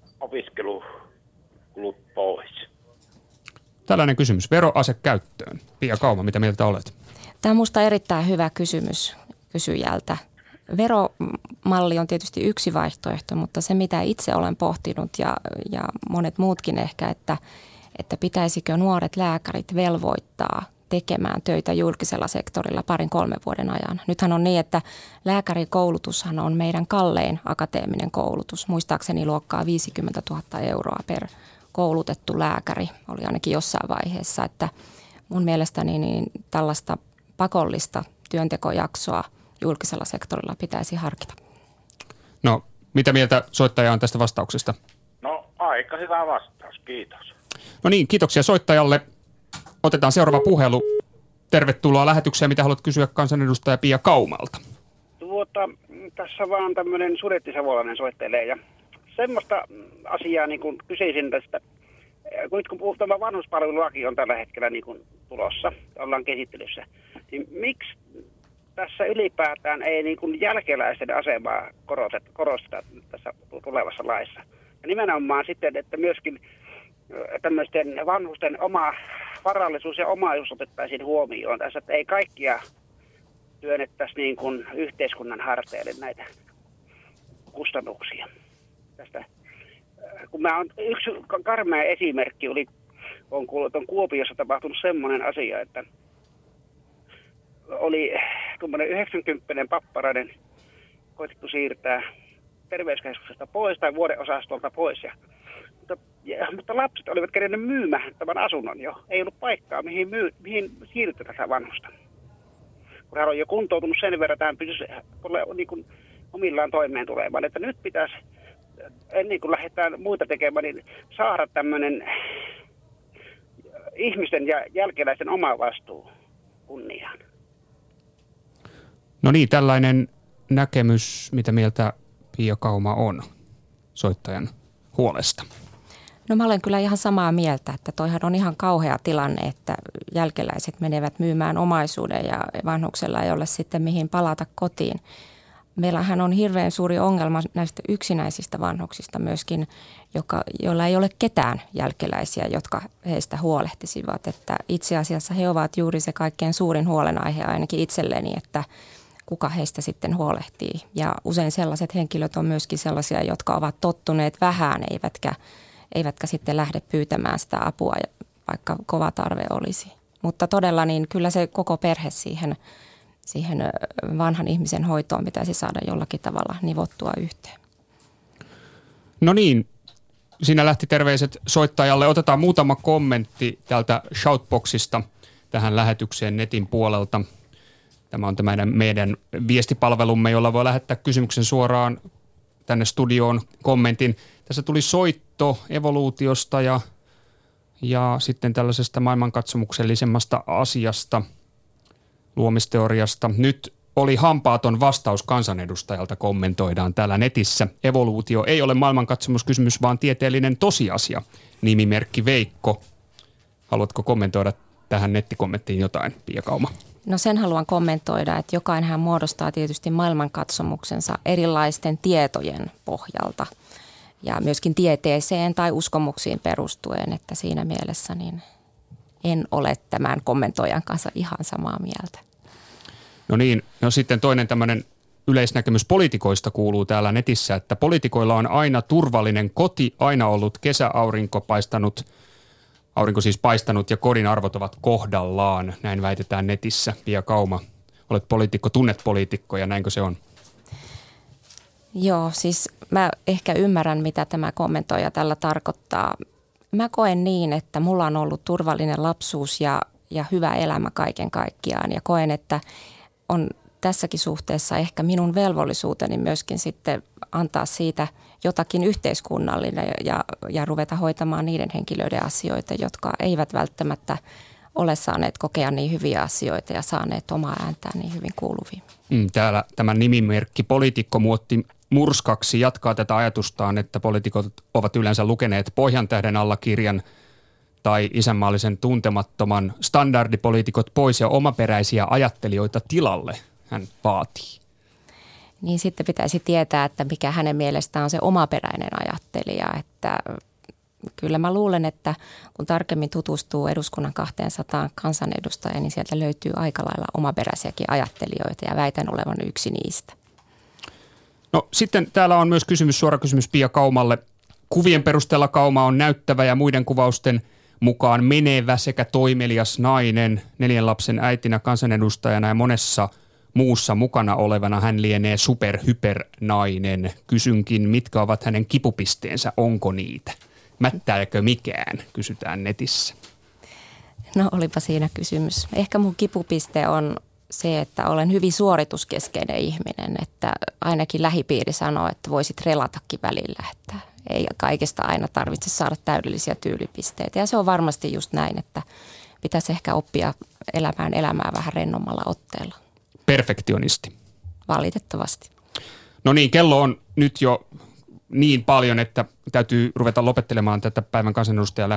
opiskelukulut pois. Tällainen kysymys. Veroase käyttöön. Pia Kauma, mitä mieltä olet? Tämä on minusta erittäin hyvä kysymys kysyjältä. Veromalli on tietysti yksi vaihtoehto, mutta se mitä itse olen pohtinut ja, ja monet muutkin ehkä, että, että pitäisikö nuoret lääkärit velvoittaa tekemään töitä julkisella sektorilla parin kolmen vuoden ajan. Nythän on niin, että lääkärikoulutushan on meidän kallein akateeminen koulutus. Muistaakseni luokkaa viisikymmentätuhatta euroa per koulutettu lääkäri oli ainakin jossain vaiheessa. Että mun mielestäni niin tällaista pakollista työntekojaksoa julkisella sektorilla pitäisi harkita. No, mitä mieltä soittaja on tästä vastauksesta? No, aika hyvä vastaus. Kiitos. No niin, kiitoksia soittajalle. Otetaan seuraava puhelu. Tervetuloa lähetykseen. Mitä haluat kysyä kansanedustaja Pia Kaumalta? Tuota, tässä vaan tämmöinen sudettisavolainen soittelee ja semmoista asiaa niin kuin kysyisin tästä. Kun nyt kun puhutaan, tämä vanhuspalvelulaki on tällä hetkellä niin kuin tulossa, ollaan käsittelyssä, niin miksi tässä ylipäätään ei niin kuin jälkeläisten asemaa korosteta, korosteta tässä tulevassa laissa. Ja nimenomaan sitten, että myöskin tämmöisten vanhusten oma varallisuus ja omaisuus otettaisiin huomioon tässä, että ei kaikkia työnnettäisi niin kuin yhteiskunnan harteille näitä kustannuksia. Tästä, kun mä on, yksi karmea esimerkki oli, on kuullut, on Kuopiossa tapahtunut semmoinen asia, että oli tuommoinen yhdeksänkymppinen papparainen koitettu siirtää terveyskeskuksesta pois tai vuodeosastolta pois. Ja, mutta, ja, mutta lapset olivat kerenneet myymään tämän asunnon jo. Ei ollut paikkaa, mihin, myy, mihin siirtää tätä vanhusta. Kun hän on jo kuntoutunut sen verran, että hän pysyisi niin kuin omillaan toimeen tulemaan. Että nyt pitäisi, ennen kuin lähdetään muita tekemään, niin saada tämmöinen ihmisten ja jälkeläisten oma vastuu kunniaan. No niin, tällainen näkemys, mitä mieltä Pia Kauma on soittajan huolesta? No mä olen kyllä ihan samaa mieltä, että toihan on ihan kauhea tilanne, että jälkeläiset menevät myymään omaisuuden ja vanhuksella ei ole sitten mihin palata kotiin. Meillähän on hirveän suuri ongelma näistä yksinäisistä vanhuksista myöskin, joka, joilla ei ole ketään jälkeläisiä, jotka heistä huolehtisivat. Että itse asiassa he ovat juuri se kaikkein suurin huolenaihe ainakin itselleni, että kuka heistä sitten huolehtii. Ja usein sellaiset henkilöt on myöskin sellaisia, jotka ovat tottuneet vähän, eivätkä, eivätkä sitten lähde pyytämään sitä apua, vaikka kova tarve olisi. Mutta todella niin kyllä se koko perhe siihen, siihen vanhan ihmisen hoitoon pitäisi saada jollakin tavalla nivottua yhteen. No niin, siinä lähti terveiset soittajalle. Otetaan muutama kommentti täältä Shoutboxista tähän lähetykseen netin puolelta. Tämä on tämä meidän viestipalvelumme, jolla voi lähettää kysymyksen suoraan tänne studioon kommentin. Tässä tuli soitto evoluutiosta ja, ja sitten tällaisesta maailmankatsomuksellisemmasta asiasta, luomisteoriasta. Nyt oli hampaaton vastaus kansanedustajalta, kommentoidaan täällä netissä. Evoluutio ei ole maailmankatsomuskysymys, vaan tieteellinen tosiasia. Nimimerkki Veikko. Haluatko kommentoida tähän nettikommenttiin jotain, Pia Kauma? No sen haluan kommentoida, että jokainenhan muodostaa tietysti maailmankatsomuksensa erilaisten tietojen pohjalta ja myöskin tieteeseen tai uskomuksiin perustuen, että siinä mielessä niin en ole tämän kommentoijan kanssa ihan samaa mieltä. No niin, no sitten toinen tämmöinen yleisnäkemys poliitikoista kuuluu täällä netissä, että poliitikoilla on aina turvallinen koti, aina ollut kesäaurinko paistanut, aurinko siis paistanut ja kodin arvot ovat kohdallaan, näin väitetään netissä. Pia Kauma, olet poliitikko, tunnet poliitikkoja, näinkö se on? Joo, siis mä ehkä ymmärrän, mitä tämä kommentoija tällä tarkoittaa. Mä koen niin, että mulla on ollut turvallinen lapsuus ja, ja hyvä elämä kaiken kaikkiaan ja koen, että on tässäkin suhteessa ehkä minun velvollisuuteni myöskin sitten antaa siitä jotakin yhteiskunnallinen ja, ja ruveta hoitamaan niiden henkilöiden asioita, jotka eivät välttämättä ole saaneet kokea niin hyviä asioita ja saaneet omaa ääntään niin hyvin kuuluviin. Mm, täällä tämä nimimerkki poliitikkomuotti murskaksi jatkaa tätä ajatustaan, että poliitikot ovat yleensä lukeneet Pohjantähden alla kirjan tai isänmaallisen tuntemattoman standardipoliitikot pois ja omaperäisiä ajattelijoita tilalle, hän vaatii. Niin sitten pitäisi tietää, että mikä hänen mielestään on se omaperäinen ajattelija, että kyllä mä luulen, että kun tarkemmin tutustuu eduskunnan kaksisataa kansanedustajia, niin sieltä löytyy aika lailla omaperäisiäkin ajattelijoita ja väitän olevan yksi niistä. No sitten täällä on myös kysymys, suora kysymys Pia Kaumalle. Kuvien perusteella Kauma on näyttävä ja muiden kuvausten mukaan menevä sekä toimelias nainen, neljän lapsen äitinä, kansanedustajana ja monessa muussa mukana olevana hän lienee superhypernainen. Kysynkin, mitkä ovat hänen kipupisteensä, onko niitä? Mättääkö mikään, kysytään netissä. No olipa siinä kysymys. Ehkä mun kipupiste on se, että olen hyvin suorituskeskeinen ihminen, että ainakin lähipiiri sanoo, että voisit relatakin välillä, että ei kaikesta aina tarvitse saada täydellisiä tyylipisteitä. Ja se on varmasti just näin, että pitäisi ehkä oppia elämään elämää vähän rennommalla otteella. Perfektionisti. Valitettavasti. No niin, kello on nyt jo niin paljon, että täytyy ruveta lopettelemaan tätä päivän kansanedustajan lähetystä pikkuhiljaa ennen kuin lopetetaan.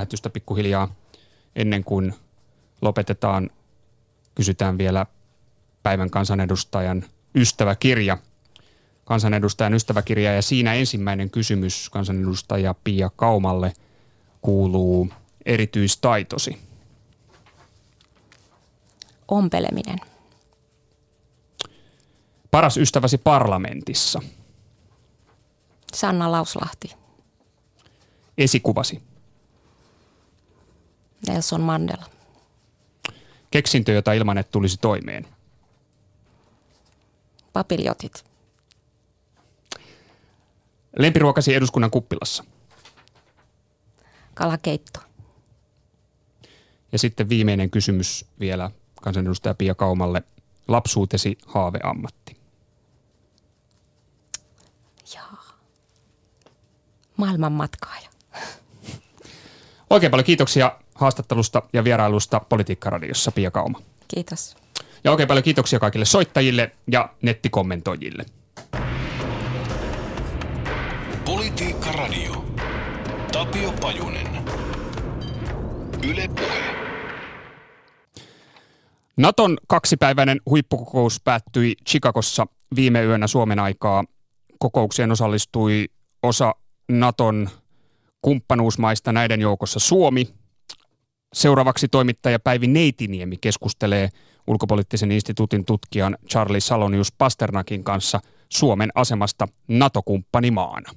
Kysytään vielä päivän kansanedustajan ystäväkirja. Kansanedustajan ystäväkirja ja siinä ensimmäinen kysymys kansanedustaja Pia Kaumalle kuuluu erityistaitosi. Ompeleminen. Paras ystäväsi parlamentissa. Sanna Lauslahti. Esikuvasi. Nelson Mandela. Keksintö, jota ilman et tulisi toimeen. Papiljotit. Lempiruokasi eduskunnan kuppilassa. Kalakeitto. Ja sitten viimeinen kysymys vielä kansanedustaja Pia Kaumalle. Lapsuutesi haaveammatti. Jaa. Maailmanmatkaaja. Oikein paljon kiitoksia haastattelusta ja vierailusta Politiikka-radiossa, Pia Kauma. Kiitos. Ja oikein paljon kiitoksia kaikille soittajille ja nettikommentoijille. Politiikka-radio. Tapio Pajunen. Yle Puhe. Naton kaksipäiväinen huippukokous päättyi Chicagossa viime yönä Suomen aikaa. Kokoukseen osallistui osa Naton kumppanuusmaista, näiden joukossa Suomi. Seuraavaksi toimittaja Päivi Neitiniemi keskustelee ulkopoliittisen instituutin tutkijan Charlie Salonius Pasternakin kanssa Suomen asemasta NATO-kumppanimaana.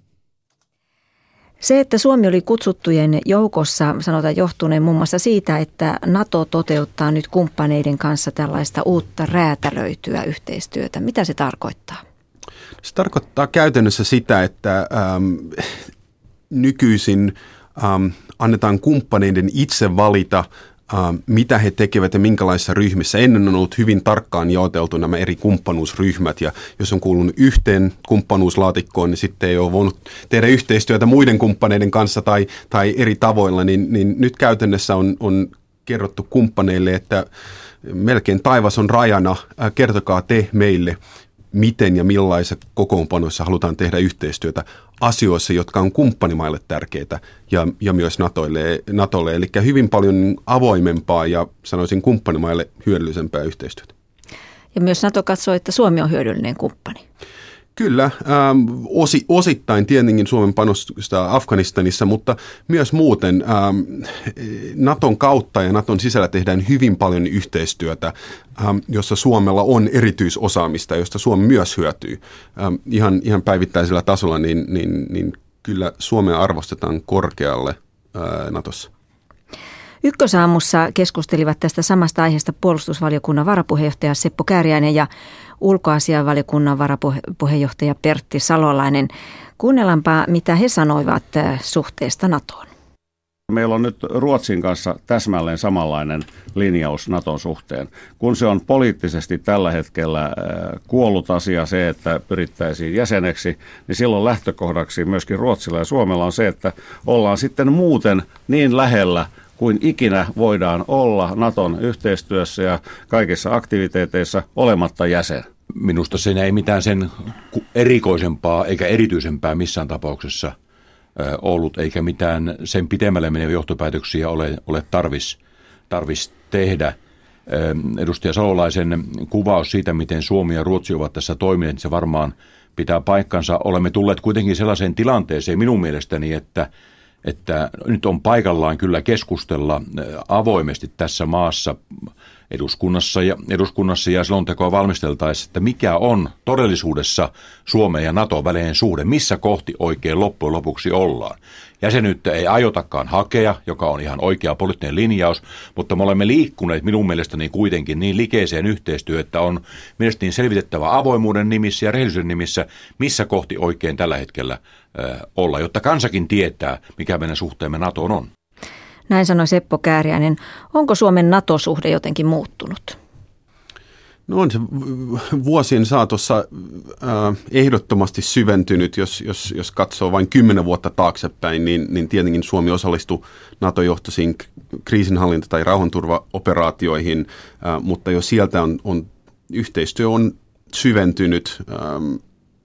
Se, että Suomi oli kutsuttujen joukossa, sanotaan johtuneen muun muassa siitä, että NATO toteuttaa nyt kumppaneiden kanssa tällaista uutta räätälöityä yhteistyötä. Mitä se tarkoittaa? Se tarkoittaa käytännössä sitä, että ähm, nykyisin ähm, annetaan kumppaneiden itse valita, ähm, mitä he tekevät ja minkälaisissa ryhmissä. Ennen on ollut hyvin tarkkaan jaoteltu nämä eri kumppanuusryhmät, ja jos on kuulunut yhteen kumppanuuslaatikkoon, niin sitten ei ole voinut tehdä yhteistyötä muiden kumppaneiden kanssa tai, tai eri tavoilla, niin, niin nyt käytännössä on, on kerrottu kumppaneille, että melkein taivas on rajana, äh, kertokaa te meille, miten ja millaisissa kokoonpanoissa halutaan tehdä yhteistyötä asioissa, jotka on kumppanimaille tärkeitä ja, ja myös NATOlle, NATOlle. Eli hyvin paljon avoimempaa ja sanoisin kumppanimaille hyödyllisempää yhteistyötä. Ja myös NATO katsoo, että Suomi on hyödyllinen kumppani. Kyllä, ähm, osi, osittain tietenkin Suomen panostusta Afganistanissa, mutta myös muuten ähm, Naton kautta ja Naton sisällä tehdään hyvin paljon yhteistyötä, ähm, jossa Suomella on erityisosaamista, josta Suomi myös hyötyy. Ähm, ihan, ihan päivittäisellä tasolla, niin, niin, niin kyllä Suomea arvostetaan korkealle äh, Natossa. Ykkösaamussa keskustelivat tästä samasta aiheesta puolustusvaliokunnan varapuheenjohtaja Seppo Kääriäinen ja ulkoasiainvaliokunnan varapuheenjohtaja Pertti Salolainen. Kuunnellaanpa, mitä he sanoivat suhteesta NATOon. Meillä on nyt Ruotsin kanssa täsmälleen samanlainen linjaus Naton suhteen. Kun se on poliittisesti tällä hetkellä kuollut asia se, että pyrittäisiin jäseneksi, niin silloin lähtökohdaksi myöskin Ruotsilla ja Suomella on se, että ollaan sitten muuten niin lähellä kuin ikinä voidaan olla Naton yhteistyössä ja kaikissa aktiviteeteissa olematta jäsen. Minusta siinä ei mitään sen erikoisempaa eikä erityisempää missään tapauksessa ollut, eikä mitään sen pitemmälle meneviä johtopäätöksiä ole, ole tarvis, tarvis tehdä. Edustaja Salolaisen kuvaus siitä, miten Suomi ja Ruotsi ovat tässä toimineet, se varmaan pitää paikkansa. Olemme tulleet kuitenkin sellaiseen tilanteeseen minun mielestäni, että että nyt on paikallaan kyllä keskustella avoimesti tässä maassa eduskunnassa ja, eduskunnassa ja selontekoa valmisteltaessa, että mikä on todellisuudessa Suomen ja Naton välinen suhde, missä kohti oikein loppujen lopuksi ollaan. Jäsenyyttä ei aiotakaan hakea, joka on ihan oikea poliittinen linjaus, mutta me olemme liikkuneet minun mielestäni kuitenkin niin likeiseen yhteistyöhön, että on mielestäni selvitettävä avoimuuden nimissä ja rehellisyyden nimissä, missä kohti oikein tällä hetkellä äh, olla, jotta kansakin tietää, mikä meidän suhteemme NATOon on. Näin sanoi Seppo Kääriäinen. Onko Suomen NATO-suhde jotenkin muuttunut? No on se vuosien saatossa äh, ehdottomasti syventynyt, jos, jos, jos katsoo vain kymmenen vuotta taaksepäin, niin, niin tietenkin Suomi osallistui NATO-johtoisiin kriisinhallinta- tai rauhanturvaoperaatioihin, äh, mutta jo sieltä on, on yhteistyö on syventynyt ähm,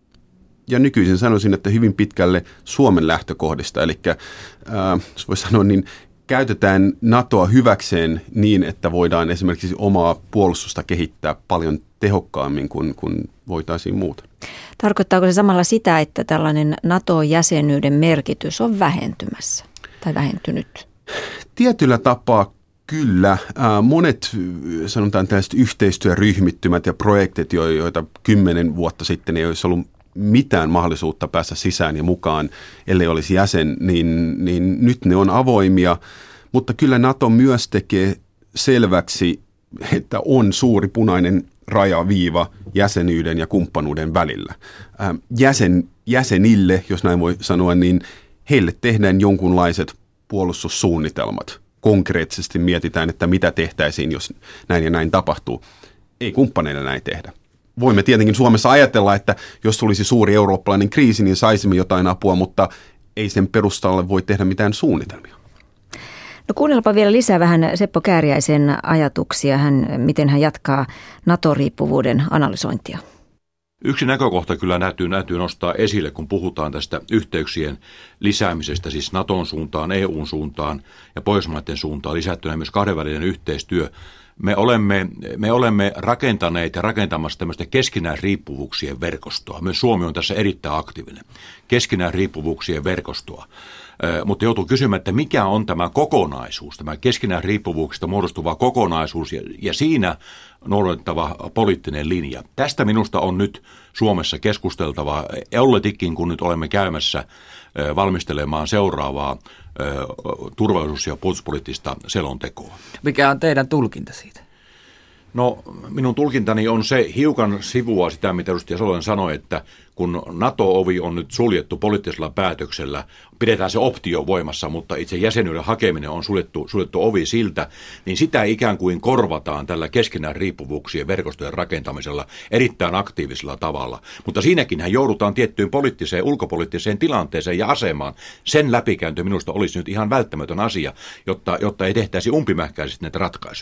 ja nykyisin sanoisin, että hyvin pitkälle Suomen lähtökohdista, eli äh, voi sanoa niin käytetään NATOa hyväkseen niin, että voidaan esimerkiksi omaa puolustusta kehittää paljon tehokkaammin kuin, kuin voitaisiin muuta. Tarkoittaako se samalla sitä, että tällainen NATO-jäsenyyden merkitys on vähentymässä tai vähentynyt? Tietyllä tapaa kyllä. Monet, sanotaan tällaiset yhteistyöryhmittymät ja projektit, joita kymmenen vuotta sitten ei olisi ollut mitään mahdollisuutta päästä sisään ja mukaan, ellei olisi jäsen, niin, niin nyt ne on avoimia. Mutta kyllä NATO myös tekee selväksi, että on suuri punainen rajaviiva jäsenyyden ja kumppanuuden välillä. Jäsen, jäsenille, jos näin voi sanoa, niin heille tehdään jonkunlaiset puolustussuunnitelmat. Konkreettisesti mietitään, että mitä tehtäisiin, jos näin ja näin tapahtuu. Ei kumppaneille näin tehdä. Voimme tietenkin Suomessa ajatella, että jos tulisi suuri eurooppalainen kriisi, niin saisimme jotain apua, mutta ei sen perustalle voi tehdä mitään suunnitelmia. No kuunnelpa vielä lisää vähän Seppo Kääriäisen ajatuksia, hän, miten hän jatkaa NATO-riippuvuuden analysointia. Yksi näkökohta kyllä näytyy, näytyy nostaa esille, kun puhutaan tästä yhteyksien lisäämisestä, siis Naton suuntaan, E U:n suuntaan ja Pohjoismaiden suuntaan, lisättynä myös kahdenvälinen yhteistyö. Me olemme, me olemme rakentaneet ja rakentamassa tämmöistä keskinäisriippuvuuksien verkostoa. Myös Suomi on tässä erittäin aktiivinen. Keskinäisriippuvuuksien verkostoa. Mutta joutuu kysymään, että mikä on tämä kokonaisuus, tämä keskinäisriippuvuuksista muodostuva kokonaisuus ja, ja siinä noudatettava poliittinen linja. Tästä minusta on nyt Suomessa keskusteltava, olletikin kun nyt olemme käymässä valmistelemaan seuraavaa turvallisuus- ja puolustuspoliittista selontekoa. Mikä on teidän tulkinta siitä? No minun tulkintani on se hiukan sivua sitä, mitä edustaja Salonen sanoi, että kun NATO-ovi on nyt suljettu poliittisella päätöksellä, pidetään se optio voimassa, mutta itse jäsenyyden hakeminen on suljettu, suljettu ovi siltä, niin sitä ikään kuin korvataan tällä keskenään riippuvuuksien verkostojen rakentamisella erittäin aktiivisella tavalla. Mutta siinäkin joudutaan tiettyyn poliittiseen, ulkopoliittiseen tilanteeseen ja asemaan. Sen läpikäyntö minusta olisi nyt ihan välttämätön asia, jotta, jotta ei tehtäisi umpimähkäisesti näitä ratkaisuja.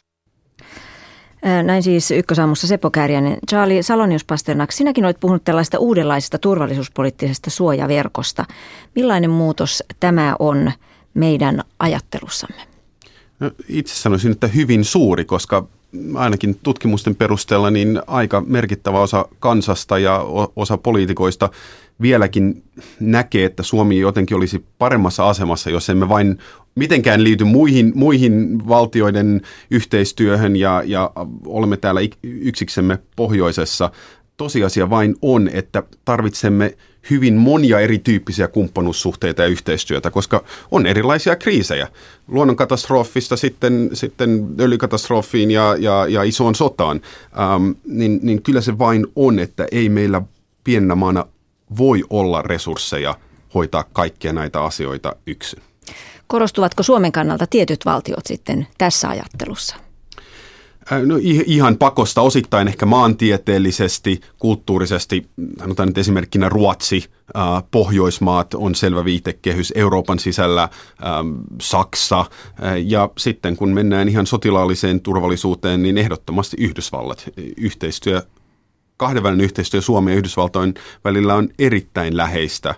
Näin siis Ykkösaamussa Seppo Kääriäinen. Charlie Salonius-Pasternak, sinäkin olet puhunut tällaista uudenlaisesta turvallisuuspoliittisesta suojaverkosta. Millainen muutos tämä on meidän ajattelussamme? No, itse sanoisin, että hyvin suuri, koska ainakin tutkimusten perusteella niin aika merkittävä osa kansasta ja osa poliitikoista vieläkin näkee, että Suomi jotenkin olisi paremmassa asemassa, jos emme vain mitenkään liity muihin, muihin valtioiden yhteistyöhön ja, ja olemme täällä yksiksemme pohjoisessa. Tosiasia vain on, että tarvitsemme hyvin monia erityyppisiä kumppanuussuhteita ja yhteistyötä, koska on erilaisia kriisejä. Luonnonkatastrofista sitten, sitten öljykatastrofiin ja, ja, ja isoon sotaan, ähm, niin, niin kyllä se vain on, että ei meillä pienenä maana voi olla resursseja hoitaa kaikkia näitä asioita yksin. Korostuvatko Suomen kannalta tietyt valtiot sitten tässä ajattelussa? No ihan pakosta, osittain ehkä maantieteellisesti, kulttuurisesti, sanotaan nyt esimerkkinä Ruotsi, Pohjoismaat on selvä viitekehys, Euroopan sisällä Saksa ja sitten kun mennään ihan sotilaalliseen turvallisuuteen, niin ehdottomasti Yhdysvallat. Yhteistyö, kahdenvälinen yhteistyö Suomen ja Yhdysvaltojen välillä on erittäin läheistä,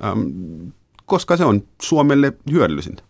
koska se on Suomelle hyödyllisintä.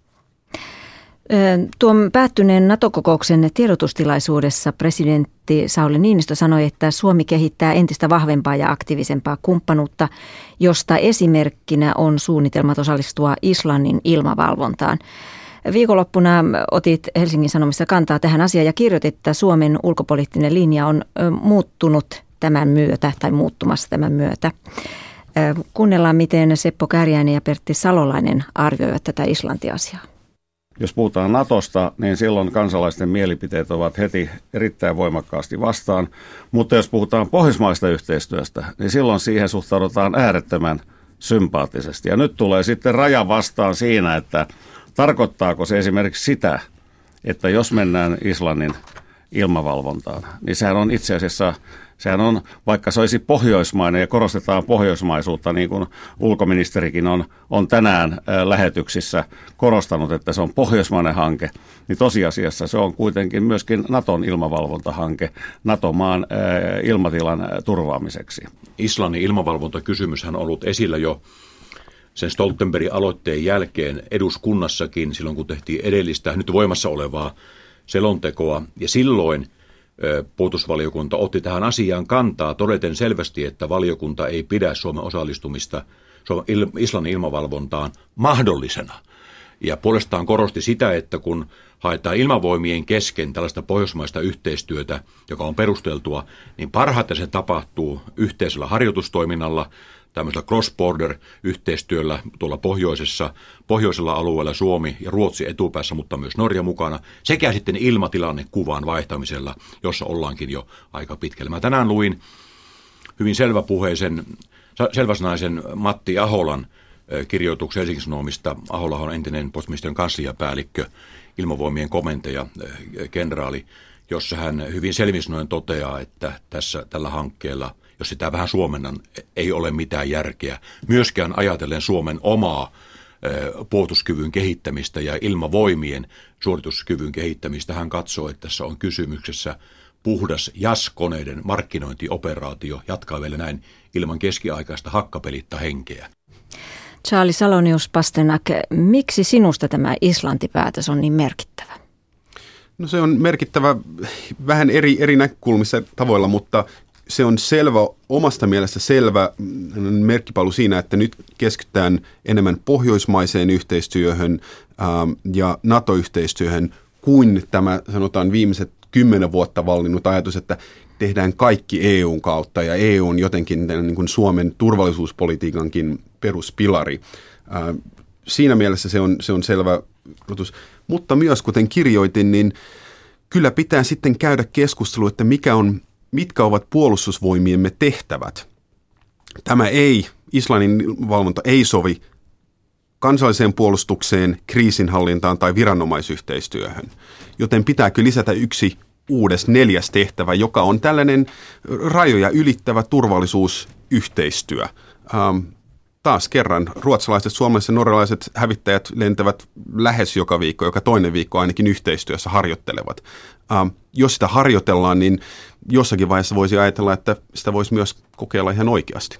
Tuon päättyneen NATO-kokouksen tiedotustilaisuudessa presidentti Sauli Niinistö sanoi, että Suomi kehittää entistä vahvempaa ja aktiivisempaa kumppanuutta, josta esimerkkinä on suunnitelmat osallistua Islannin ilmavalvontaan. Viikonloppuna otit Helsingin Sanomissa kantaa tähän asiaan ja kirjoitit, että Suomen ulkopoliittinen linja on muuttunut tämän myötä tai muuttumassa tämän myötä. Kuunnellaan, miten Seppo Kääriäinen ja Pertti Salolainen arvioivat tätä Islanti-asiaa. Jos puhutaan Natosta, niin silloin kansalaisten mielipiteet ovat heti erittäin voimakkaasti vastaan. Mutta jos puhutaan pohjoismaista yhteistyöstä, niin silloin siihen suhtaudutaan äärettömän sympaattisesti. Ja nyt tulee sitten raja vastaan siinä, että tarkoittaako se esimerkiksi sitä, että jos mennään Islannin ilmavalvontaan, niin sehän on itse asiassa, sehän on, vaikka se olisi pohjoismainen ja korostetaan pohjoismaisuutta, niin kuin ulkoministerikin on, on tänään lähetyksissä korostanut, että se on pohjoismainen hanke, niin tosiasiassa se on kuitenkin myöskin Naton ilmavalvontahanke NATO-maan ilmatilan turvaamiseksi. Islannin ilmavalvontakysymyshän on ollut esillä jo sen Stoltenbergin aloitteen jälkeen eduskunnassakin, silloin kun tehtiin edellistä, nyt voimassa olevaa selontekoa, ja silloin puolustusvaliokunta otti tähän asiaan kantaa todeten selvästi, että valiokunta ei pidä Suomen osallistumista Suomen Islannin ilmavalvontaan mahdollisena. Ja puolestaan korosti sitä, että kun haetaan ilmavoimien kesken tällaista pohjoismaista yhteistyötä, joka on perusteltua, niin parhaiten se tapahtuu yhteisellä harjoitustoiminnalla, tämmöisellä cross-border-yhteistyöllä tuolla pohjoisessa, pohjoisella alueella Suomi ja Ruotsi etupäässä, mutta myös Norja mukana, sekä sitten ilmatilannekuvan vaihtamisella, jossa ollaankin jo aika pitkällä. Mä tänään luin hyvin selväpuheisen, selväsnaisen Matti Aholan kirjoituksen Helsingin Sanomista. Ahola on entinen puolustusministeriön kansliapäällikkö, ilmavoimien komentaja, kenraali, jossa hän hyvin selvinsanoen toteaa, että tässä tällä hankkeella, jos sitä vähän suomennan, ei ole mitään järkeä. Myöskään ajatellen Suomen omaa puolustuskyvyn kehittämistä ja ilmavoimien suorituskyvyn kehittämistä. Hän katsoo, että tässä on kysymyksessä puhdas J A S-koneiden markkinointioperaatio, jatkaa vielä näin ilman keskiaikaista hakkapelitta-henkeä. Charlie Salonius-Pasternak, miksi sinusta tämä Islanti-päätös on niin merkittävä? No se on merkittävä vähän eri, eri näkökulmissa tavoilla, mutta se on selvä, omasta mielestä selvä merkkipaalu siinä, että nyt keskitytään enemmän pohjoismaiseen yhteistyöhön ähm, ja NATO-yhteistyöhön kuin tämä, sanotaan, viimeiset kymmenen vuotta vallinnut ajatus, että tehdään kaikki E U:n kautta ja E U on jotenkin niin kuin Suomen turvallisuuspolitiikankin peruspilari. Äh, siinä mielessä se on, se on selvä rotus. Mutta myös, kuten kirjoitin, niin kyllä pitää sitten käydä keskustelua, että mikä on, mitkä ovat puolustusvoimiemme tehtävät. Tämä ei, Islannin valvonta ei sovi kansalliseen puolustukseen, kriisinhallintaan tai viranomaisyhteistyöhön, joten pitääkö lisätä yksi uudes neljäs tehtävä, joka on tällainen rajoja ylittävä turvallisuusyhteistyö. Ähm, taas kerran ruotsalaiset, suomalaiset ja norjalaiset hävittäjät lentävät lähes joka viikko, joka toinen viikko ainakin yhteistyössä harjoittelevat. Ähm, jos sitä harjoitellaan, niin jossakin vaiheessa voisi ajatella, että sitä voisi myös kokeilla ihan oikeasti.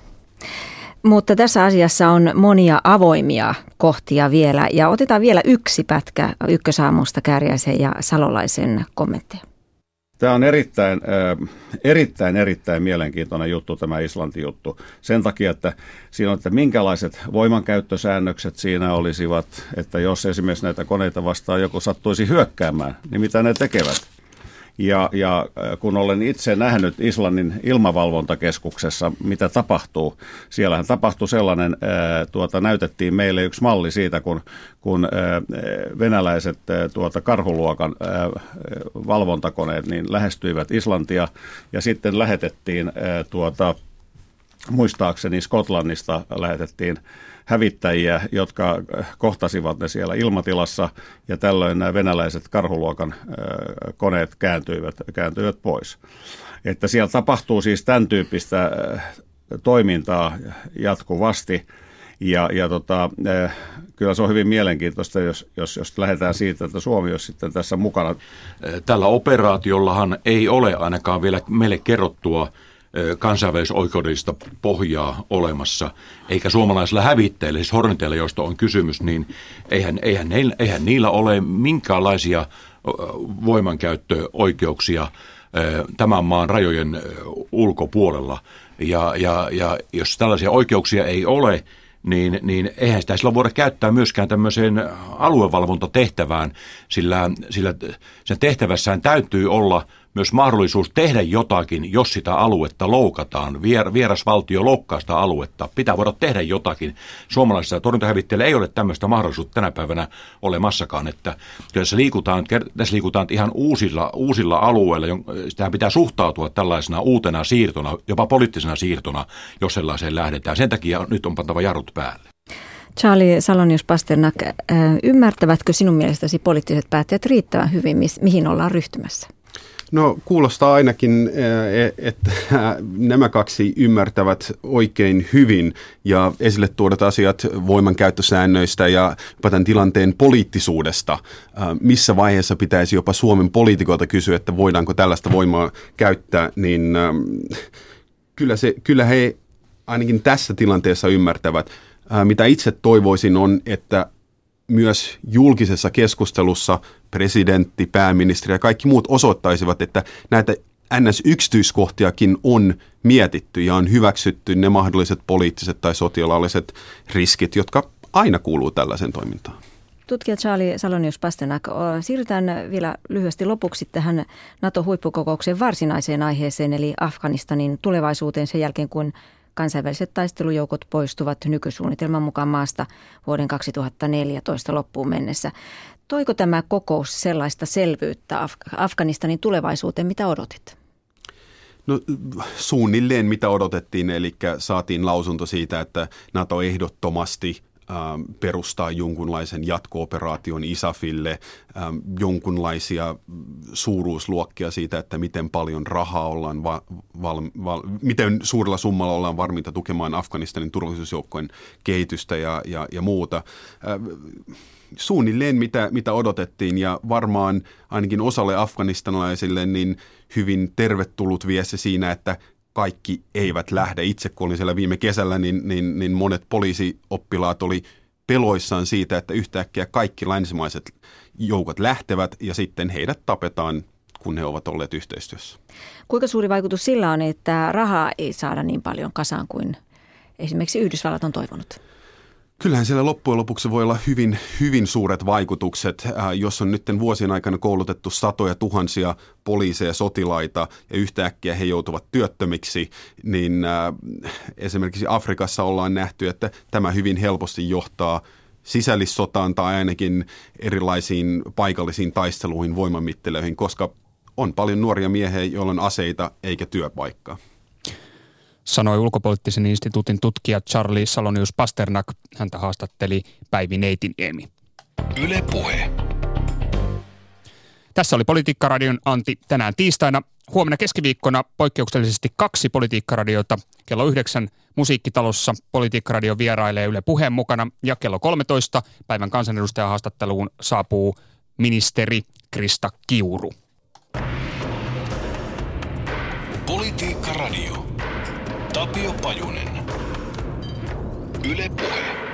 Mutta tässä asiassa on monia avoimia kohtia vielä, ja otetaan vielä yksi pätkä Ykkösaamusta Kääriäisen ja Salolaisen kommentteja. Tämä on erittäin, äh, erittäin, erittäin mielenkiintoinen juttu, tämä Islanti-juttu. Sen takia, että siinä on, että minkälaiset voimankäyttösäännökset siinä olisivat, että jos esimerkiksi näitä koneita vastaan joku sattuisi hyökkäämään, niin mitä ne tekevät. Ja, ja kun olen itse nähnyt Islannin ilmavalvontakeskuksessa, mitä tapahtuu, siellähän tapahtui sellainen, ää, tuota, näytettiin meille yksi malli siitä, kun, kun ää, venäläiset ää, tuota, karhuluokan ää, valvontakoneet niin lähestyivät Islantia ja sitten lähetettiin, ää, tuota, muistaakseni Skotlannista lähetettiin hävittäjiä, jotka kohtasivat ne siellä ilmatilassa, ja tällöin nämä venäläiset karhuluokan koneet kääntyivät, kääntyivät pois. Että siellä tapahtuu siis tämän tyyppistä toimintaa jatkuvasti, ja, ja tota, kyllä se on hyvin mielenkiintoista, jos, jos, jos lähdetään siitä, että Suomi olisi sitten tässä mukana. Tällä operaatiollahan ei ole ainakaan vielä meille kerrottua kansainvälisoikeudellista pohjaa olemassa, eikä suomalaisilla hävittäjillä, siis Horneteilla, joista on kysymys, niin eihän, eihän, neillä, eihän niillä ole minkäänlaisia voimankäyttöoikeuksia tämän maan rajojen ulkopuolella. Ja, ja, ja jos tällaisia oikeuksia ei ole, niin, niin eihän sitä silloin voida käyttää myöskään tämmöiseen aluevalvontatehtävään, sillä, sillä sen tehtävässään täytyy olla myös mahdollisuus tehdä jotakin, jos sitä aluetta loukataan. Vier, vieras valtio loukkaa sitä aluetta. Pitää voida tehdä jotakin. Suomalaisilla torjuntahävittäjillä ei ole tämmöistä mahdollisuutta tänä päivänä olemassakaan. Että tässä liikutaan, tässä liikutaan ihan uusilla, uusilla alueilla. Tähän pitää suhtautua tällaisena uutena siirtona, jopa poliittisena siirtona, jos sellaiseen lähdetään. Sen takia nyt on pantava jarrut päälle. Charlie Salonius-Pasternak, ymmärtävätkö sinun mielestäsi poliittiset päättäjät riittävän hyvin, mihin ollaan ryhtymässä? No kuulostaa ainakin, että nämä kaksi ymmärtävät oikein hyvin ja esille tuodat asiat voimankäyttösäännöistä ja jopa tämän tilanteen poliittisuudesta. Missä vaiheessa pitäisi jopa Suomen poliitikoilta kysyä, että voidaanko tällaista voimaa käyttää, niin kyllä, se, kyllä he ainakin tässä tilanteessa ymmärtävät. mitä itse toivoisin on, että myös julkisessa keskustelussa presidentti, pääministeri ja kaikki muut osoittaisivat, että näitä N S-yksityiskohtiakin on mietitty ja on hyväksytty ne mahdolliset poliittiset tai sotilaalliset riskit, jotka aina kuuluu tällaisen toimintaan. Tutkija Charlie Salonius-Pasternak, siirrytään vielä lyhyesti lopuksi tähän NATO-huippukokouksen varsinaiseen aiheeseen, eli Afganistanin tulevaisuuteen sen jälkeen, kun kansainväliset taistelujoukot poistuvat nykysuunnitelman mukaan maasta vuoden kaksituhattaneljätoista loppuun mennessä. Toiko tämä kokous sellaista selvyyttä Af- Afganistanin tulevaisuuteen, mitä odotit? No suunnilleen mitä odotettiin, eli saatiin lausunto siitä, että NATO ehdottomasti ähm, perustaa jonkunlaisen jatko-operaation ISAFille, ähm, jonkunlaisia suuruusluokkia siitä, että miten paljon rahaa ollaan, va- val- val- miten suurella summalla ollaan varmiita tukemaan Afganistanin turvallisuusjoukkojen kehitystä ja, ja, ja muuta. Äh, Suunnilleen mitä, mitä odotettiin ja varmaan ainakin osalle afganistanilaisille niin hyvin tervetullut viesti siinä, että kaikki eivät lähde. Itse kun olin siellä viime kesällä, niin, niin, niin monet poliisioppilaat oli peloissaan siitä, että yhtäkkiä kaikki länsimaiset joukot lähtevät ja sitten heidät tapetaan, kun he ovat olleet yhteistyössä. Kuinka suuri vaikutus sillä on, että rahaa ei saada niin paljon kasaan kuin esimerkiksi Yhdysvallat on toivonut? Kyllähän siellä loppujen lopuksi voi olla hyvin, hyvin suuret vaikutukset, äh, jos on nyt vuosien aikana koulutettu satoja tuhansia poliiseja, sotilaita ja yhtäkkiä he joutuvat työttömiksi, niin äh, esimerkiksi Afrikassa ollaan nähty, että tämä hyvin helposti johtaa sisällissotaan tai ainakin erilaisiin paikallisiin taisteluihin, voimanmittelöihin, koska on paljon nuoria miehiä, joilla on aseita eikä työpaikkaa. Sanoi ulkopoliittisen instituutin tutkija Charlie Salonius-Pasternak. Häntä haastatteli Päivi Neitiniemi. Yle Puhe. Tässä oli Politiikkaradion Anti tänään tiistaina. Huomenna keskiviikkona poikkeuksellisesti kaksi Politiikkaradiota. Kello yhdeksän Musiikkitalossa Politiikkaradio vierailee Yle Puheen mukana ja kello kolmetoista päivän kansanedustajan haastatteluun saapuu ministeri Krista Kiuru. Politiikkaradio. Tapio Pajunen. Yle Puhe.